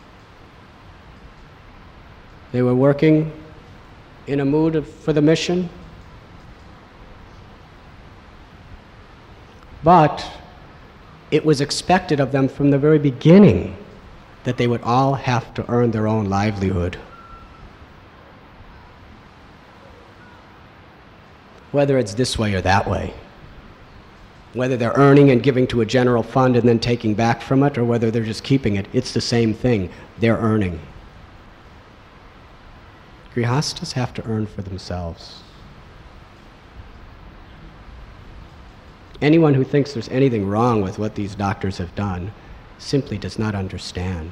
they were working in a mood of, for the mission. But it was expected of them from the very beginning that they would all have to earn their own livelihood. Whether it's this way or that way. Whether they're earning and giving to a general fund and then taking back from it, or whether they're just keeping it, it's the same thing. They're earning. Grihastas have to earn for themselves. Anyone who thinks there's anything wrong with what these doctors have done simply does not understand.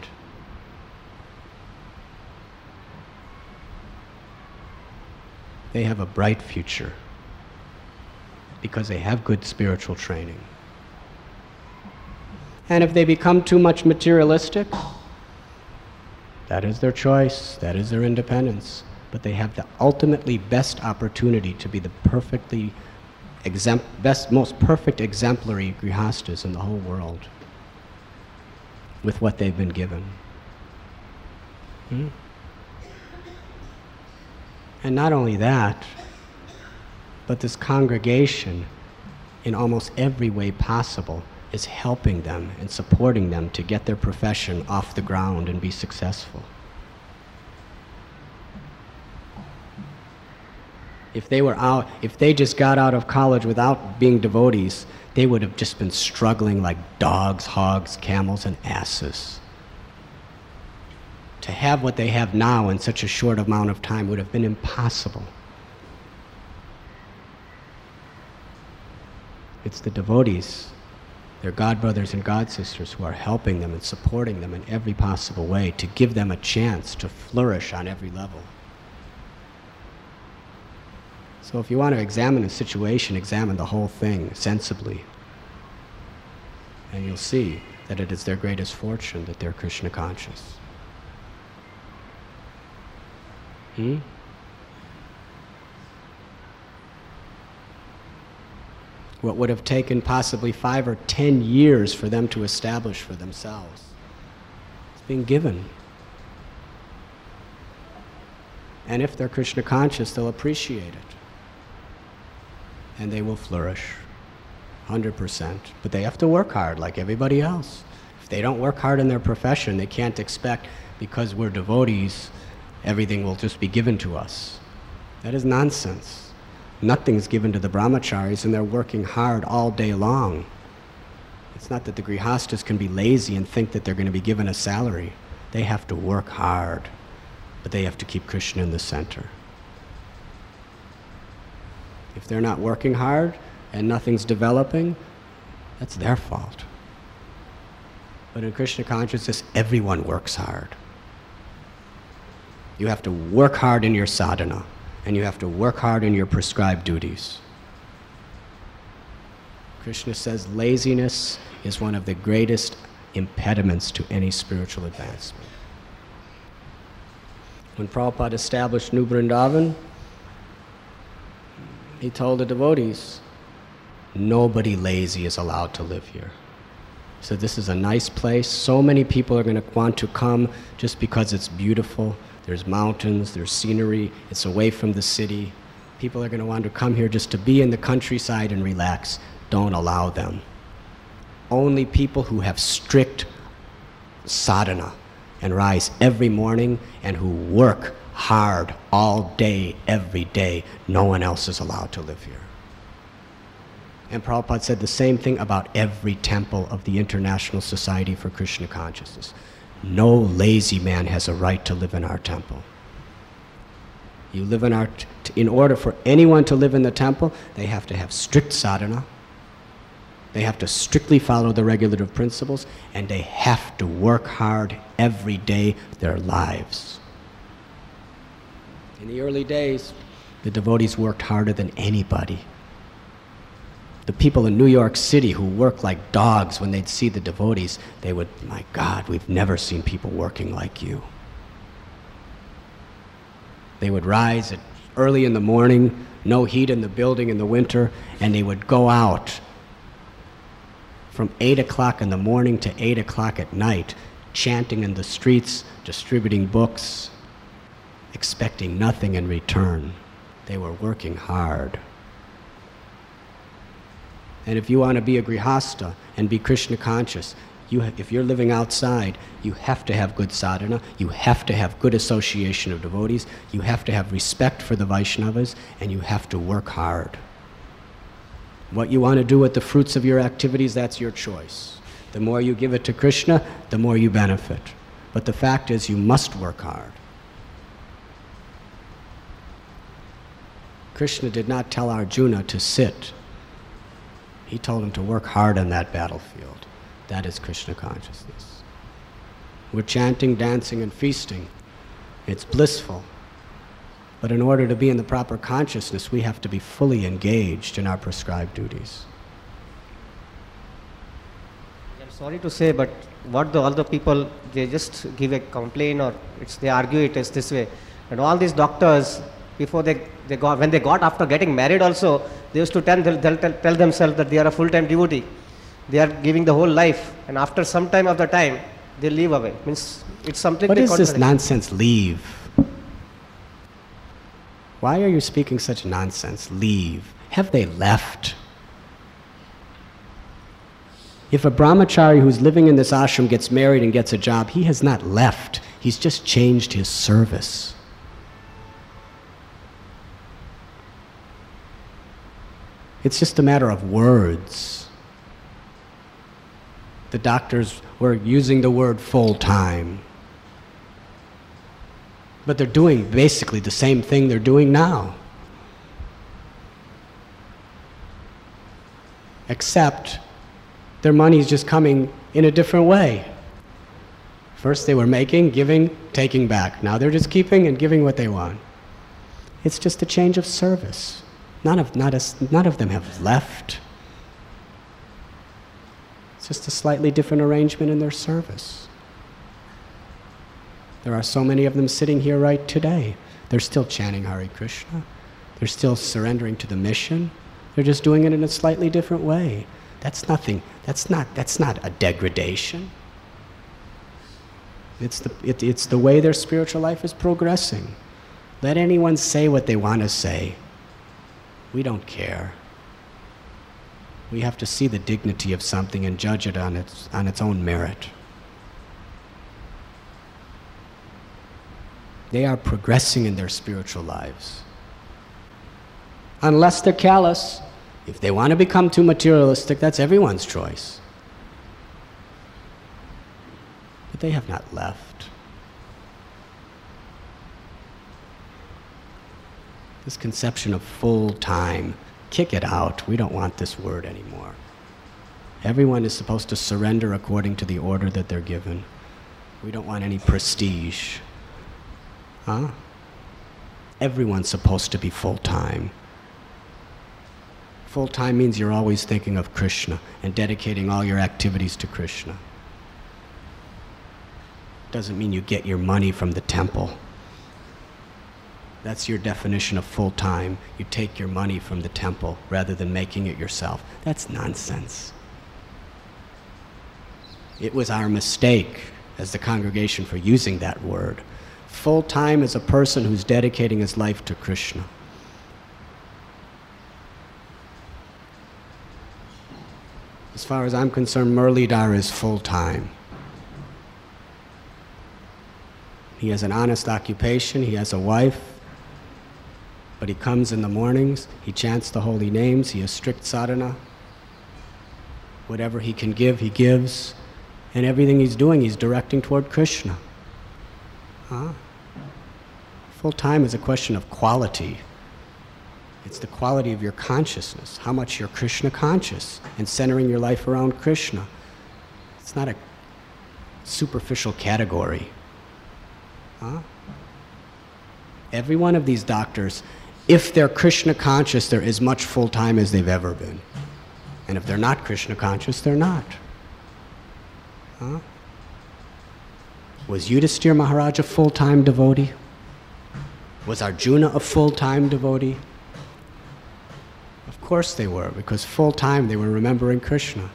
They have a bright future because they have good spiritual training. And if they become too much materialistic, that is their choice, that is their independence. But they have the ultimately best opportunity to be the perfectly exempl- best, most perfect exemplary grihastas in the whole world with what they've been given. Hmm? And not only that, but this congregation, in almost every way possible, is helping them and supporting them to get their profession off the ground and be successful. If they were out, if they just got out of college without being devotees, they would have just been struggling like dogs, hogs, camels, and asses. To have what they have now in such a short amount of time would have been impossible. It's the devotees, their godbrothers and godsisters, who are helping them and supporting them in every possible way to give them a chance to flourish on every level. So if you want to examine a situation, examine the whole thing sensibly. And you'll see that it is their greatest fortune that they're Krishna conscious. Hmm? What would have taken possibly five or ten years for them to establish for themselves, it's being given. And if they're Krishna conscious, they'll appreciate it. And they will flourish, one hundred percent. But they have to work hard like everybody else. If they don't work hard in their profession, they can't expect, because we're devotees, everything will just be given to us. That is nonsense. Nothing's given to the brahmacharis, and they're working hard all day long. It's not that the grihastas can be lazy and think that they're going to be given a salary. They have to work hard, but they have to keep Krishna in the center. If they're not working hard and nothing's developing, that's their fault. But in Krishna consciousness, everyone works hard. You have to work hard in your sadhana, and you have to work hard in your prescribed duties. Krishna says laziness is one of the greatest impediments to any spiritual advancement. When Prabhupada established New Vrindavan, he told the devotees, nobody lazy is allowed to live here. He said, this is a nice place. So many people are going to want to come just because it's beautiful. There's mountains, there's scenery, it's away from the city. People are going to want to come here just to be in the countryside and relax. Don't allow them. Only people who have strict sadhana and rise every morning and who work hard all day, every day, no one else is allowed to live here. And Prabhupada said the same thing about every temple of the International Society for Krishna Consciousness. No lazy man has a right to live in our temple. You live in our, t- in order for anyone to live in the temple, they have to have strict sadhana, they have to strictly follow the regulative principles, and they have to work hard every day of their lives. In the early days, the devotees worked harder than anybody. The people in New York City who worked like dogs, when they'd see the devotees, they would, my God, we've never seen people working like you. They would rise at early in the morning, no heat in the building in the winter, and they would go out from eight o'clock in the morning to eight o'clock at night, chanting in the streets, distributing books, expecting nothing in return. They were working hard. And if you want to be a grihasta and be Krishna conscious, you ha- if you're living outside, you have to have good sadhana, you have to have good association of devotees, you have to have respect for the Vaishnavas, and you have to work hard. What you want to do with the fruits of your activities, that's your choice. The more you give it to Krishna, the more you benefit. But the fact is, you must work hard. Krishna did not tell Arjuna to sit. He told him to work hard on that battlefield. That is Krishna consciousness. We're chanting, dancing, and feasting. It's blissful. But in order to be in the proper consciousness, we have to be fully engaged in our prescribed duties. I'm sorry to say, but what the, all the people, they just give a complaint, or it's, they argue it is this way. And all these doctors, before they, they got, when they got after getting married also, they used to tell, they'll, they'll tell, tell themselves that they are a full-time devotee. They are giving the whole life. And after some time of the time, they leave away. Means it's something. What is this nonsense, leave? Why are you speaking such nonsense, leave? Have they left? If a brahmachari who's living in this ashram gets married and gets a job, he has not left. He's just changed his service. It's just a matter of words. The doctors were using the word full-time. But they're doing basically the same thing they're doing now. Except their money's just coming in a different way. First they were making, giving, taking back. Now they're just keeping and giving what they want. It's just a change of service. None of, not a, none of them have left. It's just a slightly different arrangement in their service. There are so many of them sitting here right today. They're still chanting Hare Krishna. They're still surrendering to the mission. They're just doing it in a slightly different way. That's nothing, that's not, that's not a degradation. It's the, it, it's the way their spiritual life is progressing. Let anyone say what they want to say. We don't care. We have to see the dignity of something and judge it on its, on its own merit. They are progressing in their spiritual lives. Unless they're callous. If they want to become too materialistic, that's everyone's choice. But they have not left. This conception of full time, kick it out. We don't want this word anymore. Everyone is supposed to surrender according to the order that they're given. We don't want any prestige. Huh? Everyone's supposed to be full time. Full time means you're always thinking of Krishna and dedicating all your activities to Krishna. Doesn't mean you get your money from the temple. That's your definition of full time. You take your money from the temple rather than making it yourself. That's nonsense. It was our mistake as the congregation for using that word. Full time is a person who's dedicating his life to Krishna. As far as I'm concerned, Murlidhar is full-time. He has an honest occupation, he has a wife, but he comes in the mornings, he chants the holy names, he has strict sadhana. Whatever he can give, he gives, and everything he's doing, he's directing toward Krishna. Huh? Full-time is a question of quality. It's the quality of your consciousness, how much you're Krishna conscious and centering your life around Krishna. It's not a superficial category. Huh? Every one of these doctors, if they're Krishna conscious, they're as much full-time as they've ever been. And if they're not Krishna conscious, they're not. Huh? Was Yudhisthira Maharaj a full-time devotee? Was Arjuna a full-time devotee? Of course they were, because full-time they were remembering Krishna.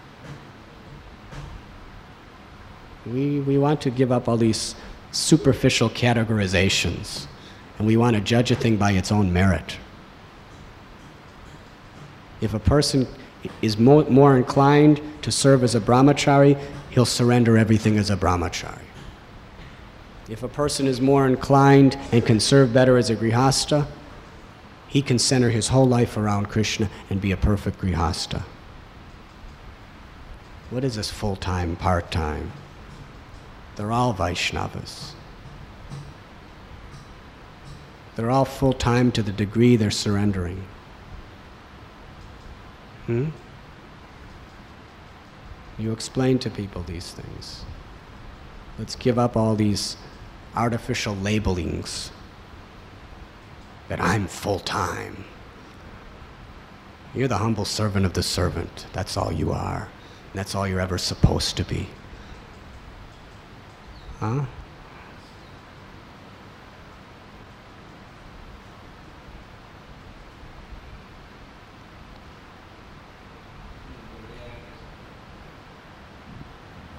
We, we want to give up all these superficial categorizations, and we want to judge a thing by its own merit. If a person is more, more inclined to serve as a brahmachari, he'll surrender everything as a brahmachari. If a person is more inclined and can serve better as a grihasta, he can center his whole life around Krishna and be a perfect grihasta. What is this full-time, part-time? They're all Vaishnavas. They're all full-time to the degree they're surrendering. Hmm? You explain to people these things. Let's give up all these artificial labelings that I'm full-time. You're the humble servant of the servant. That's all you are. And that's all you're ever supposed to be. Huh?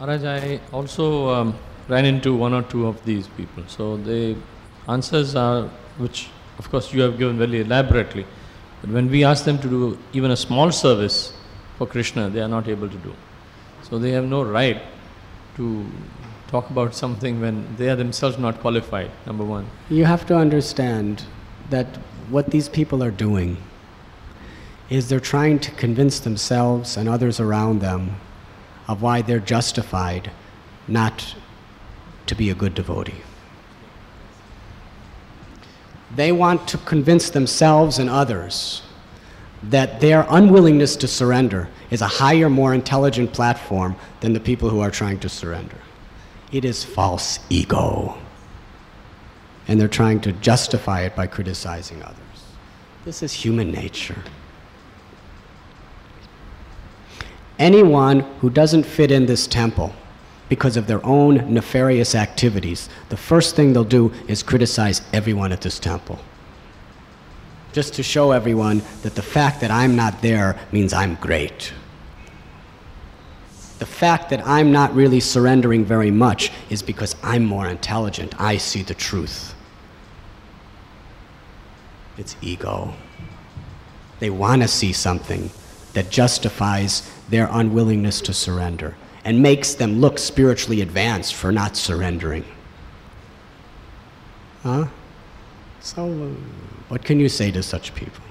Maharaj, I also um, ran into one or two of these people. So the answers are, which of course you have given very elaborately, but when we ask them to do even a small service for Krishna, they are not able to do. So they have no right to talk about something when they are themselves not qualified, number one. You have to understand that what these people are doing is they're trying to convince themselves and others around them of why they're justified not to be a good devotee. They want to convince themselves and others that their unwillingness to surrender is a higher, more intelligent platform than the people who are trying to surrender. It is false ego. And they're trying to justify it by criticizing others. This is human nature. Anyone who doesn't fit in this temple because of their own nefarious activities, the first thing they'll do is criticize everyone at this temple. Just to show everyone that the fact that I'm not there means I'm great. The fact that I'm not really surrendering very much is because I'm more intelligent. I see the truth. It's ego. They want to see something that justifies their unwillingness to surrender and makes them look spiritually advanced for not surrendering. Huh? So, uh, what can you say to such people?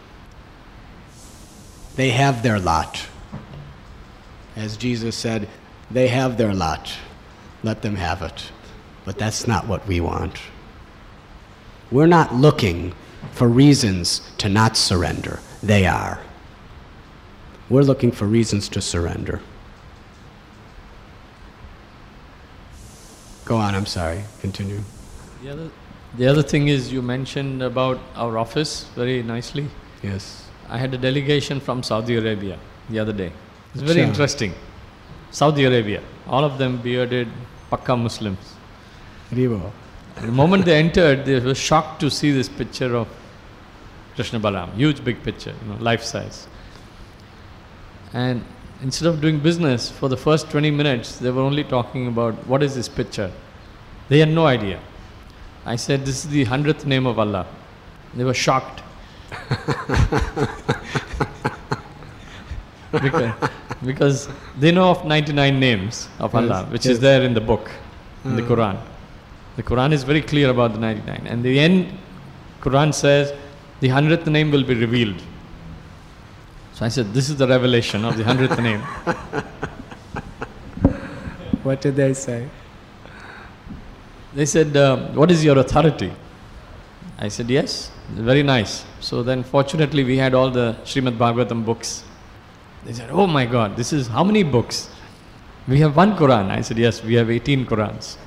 They have their lot. As Jesus said, they have their lot. Let them have it. But that's not what we want. We're not looking for reasons to not surrender. They are. We're looking for reasons to surrender. Go on, I'm sorry. Continue. The other, the other thing is, you mentioned about our office very nicely. Yes. I had a delegation from Saudi Arabia the other day. It's very Sure. interesting. Saudi Arabia, all of them bearded, Pakka Muslims. Rivo. The moment they entered, they were shocked to see this picture of Krishna Balaram, huge big picture, you know, life size. And instead of doing business, for the first twenty minutes, they were only talking about what is this picture. They had no idea. I said, this is the hundredth name of Allah. They were shocked. because, because they know of ninety-nine names of Yes, Allah, which yes. is there in the book, in the Uh. Quran. The Quran is very clear about the ninety-nine. And the end, Quran says, the hundredth name will be revealed. So I said, this is the revelation of the hundredth name. What did they say? They said, uh, what is your authority? I said, yes, very nice. So then fortunately we had all the Srimad Bhagavatam books. They said, oh my God, this is how many books? We have one Quran. I said, yes, we have eighteen Qurans.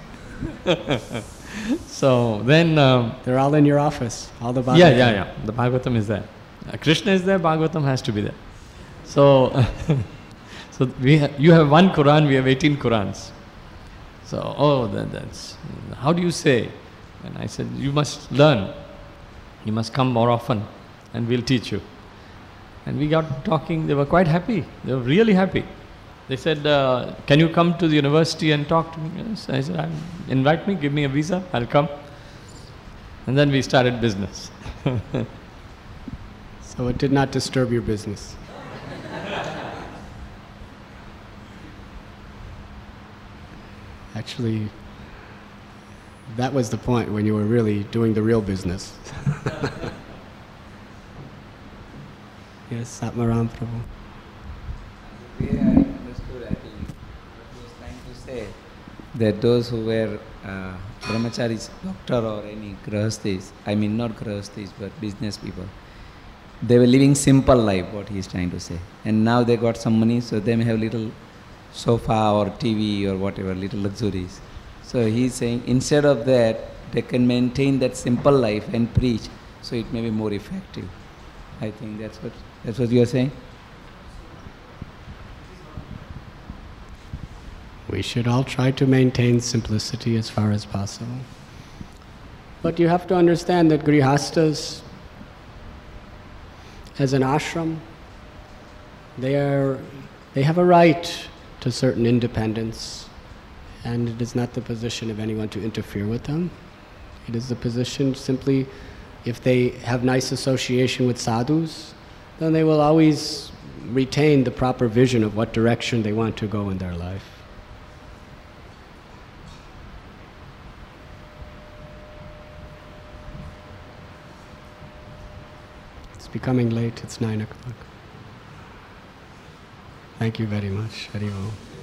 So then... Um, They're all in your office, all the Bhagavatam. yeah, yeah, yeah, the Bhagavatam is there. Uh, Krishna is there, Bhagavatam has to be there. So, so we ha- you have one Quran, we have eighteen Qurans. So, oh, that, that's, how do you say? And I said, you must learn. You must come more often and we'll teach you. And we got talking, they were quite happy. They were really happy. They said, uh, can you come to the university and talk to me? Yes. I said, I'm, invite me, give me a visa, I'll come. And then we started business. So it did not disturb your business. Actually, that was the point when you were really doing the real business. Yes, Satmaram Prabhu. The way I understood, I think, what he was trying to say, that those who were uh, brahmacharis, doctor or any grahastis, I mean not grahastis but business people, they were living simple life, what he is trying to say. And now they got some money, so they may have little sofa or T V or whatever, little luxuries. So he is saying, instead of that, they can maintain that simple life and preach, so it may be more effective. I think that's what, that's what you are saying? We should all try to maintain simplicity as far as possible. But you have to understand that grihastas, as an ashram, they are, they have a right to certain independence, and it is not the position of anyone to interfere with them. It is the position simply, if they have nice association with sadhus, then they will always retain the proper vision of what direction they want to go in their life. It's becoming late, it's nine o'clock. Thank you very much. Hari Om.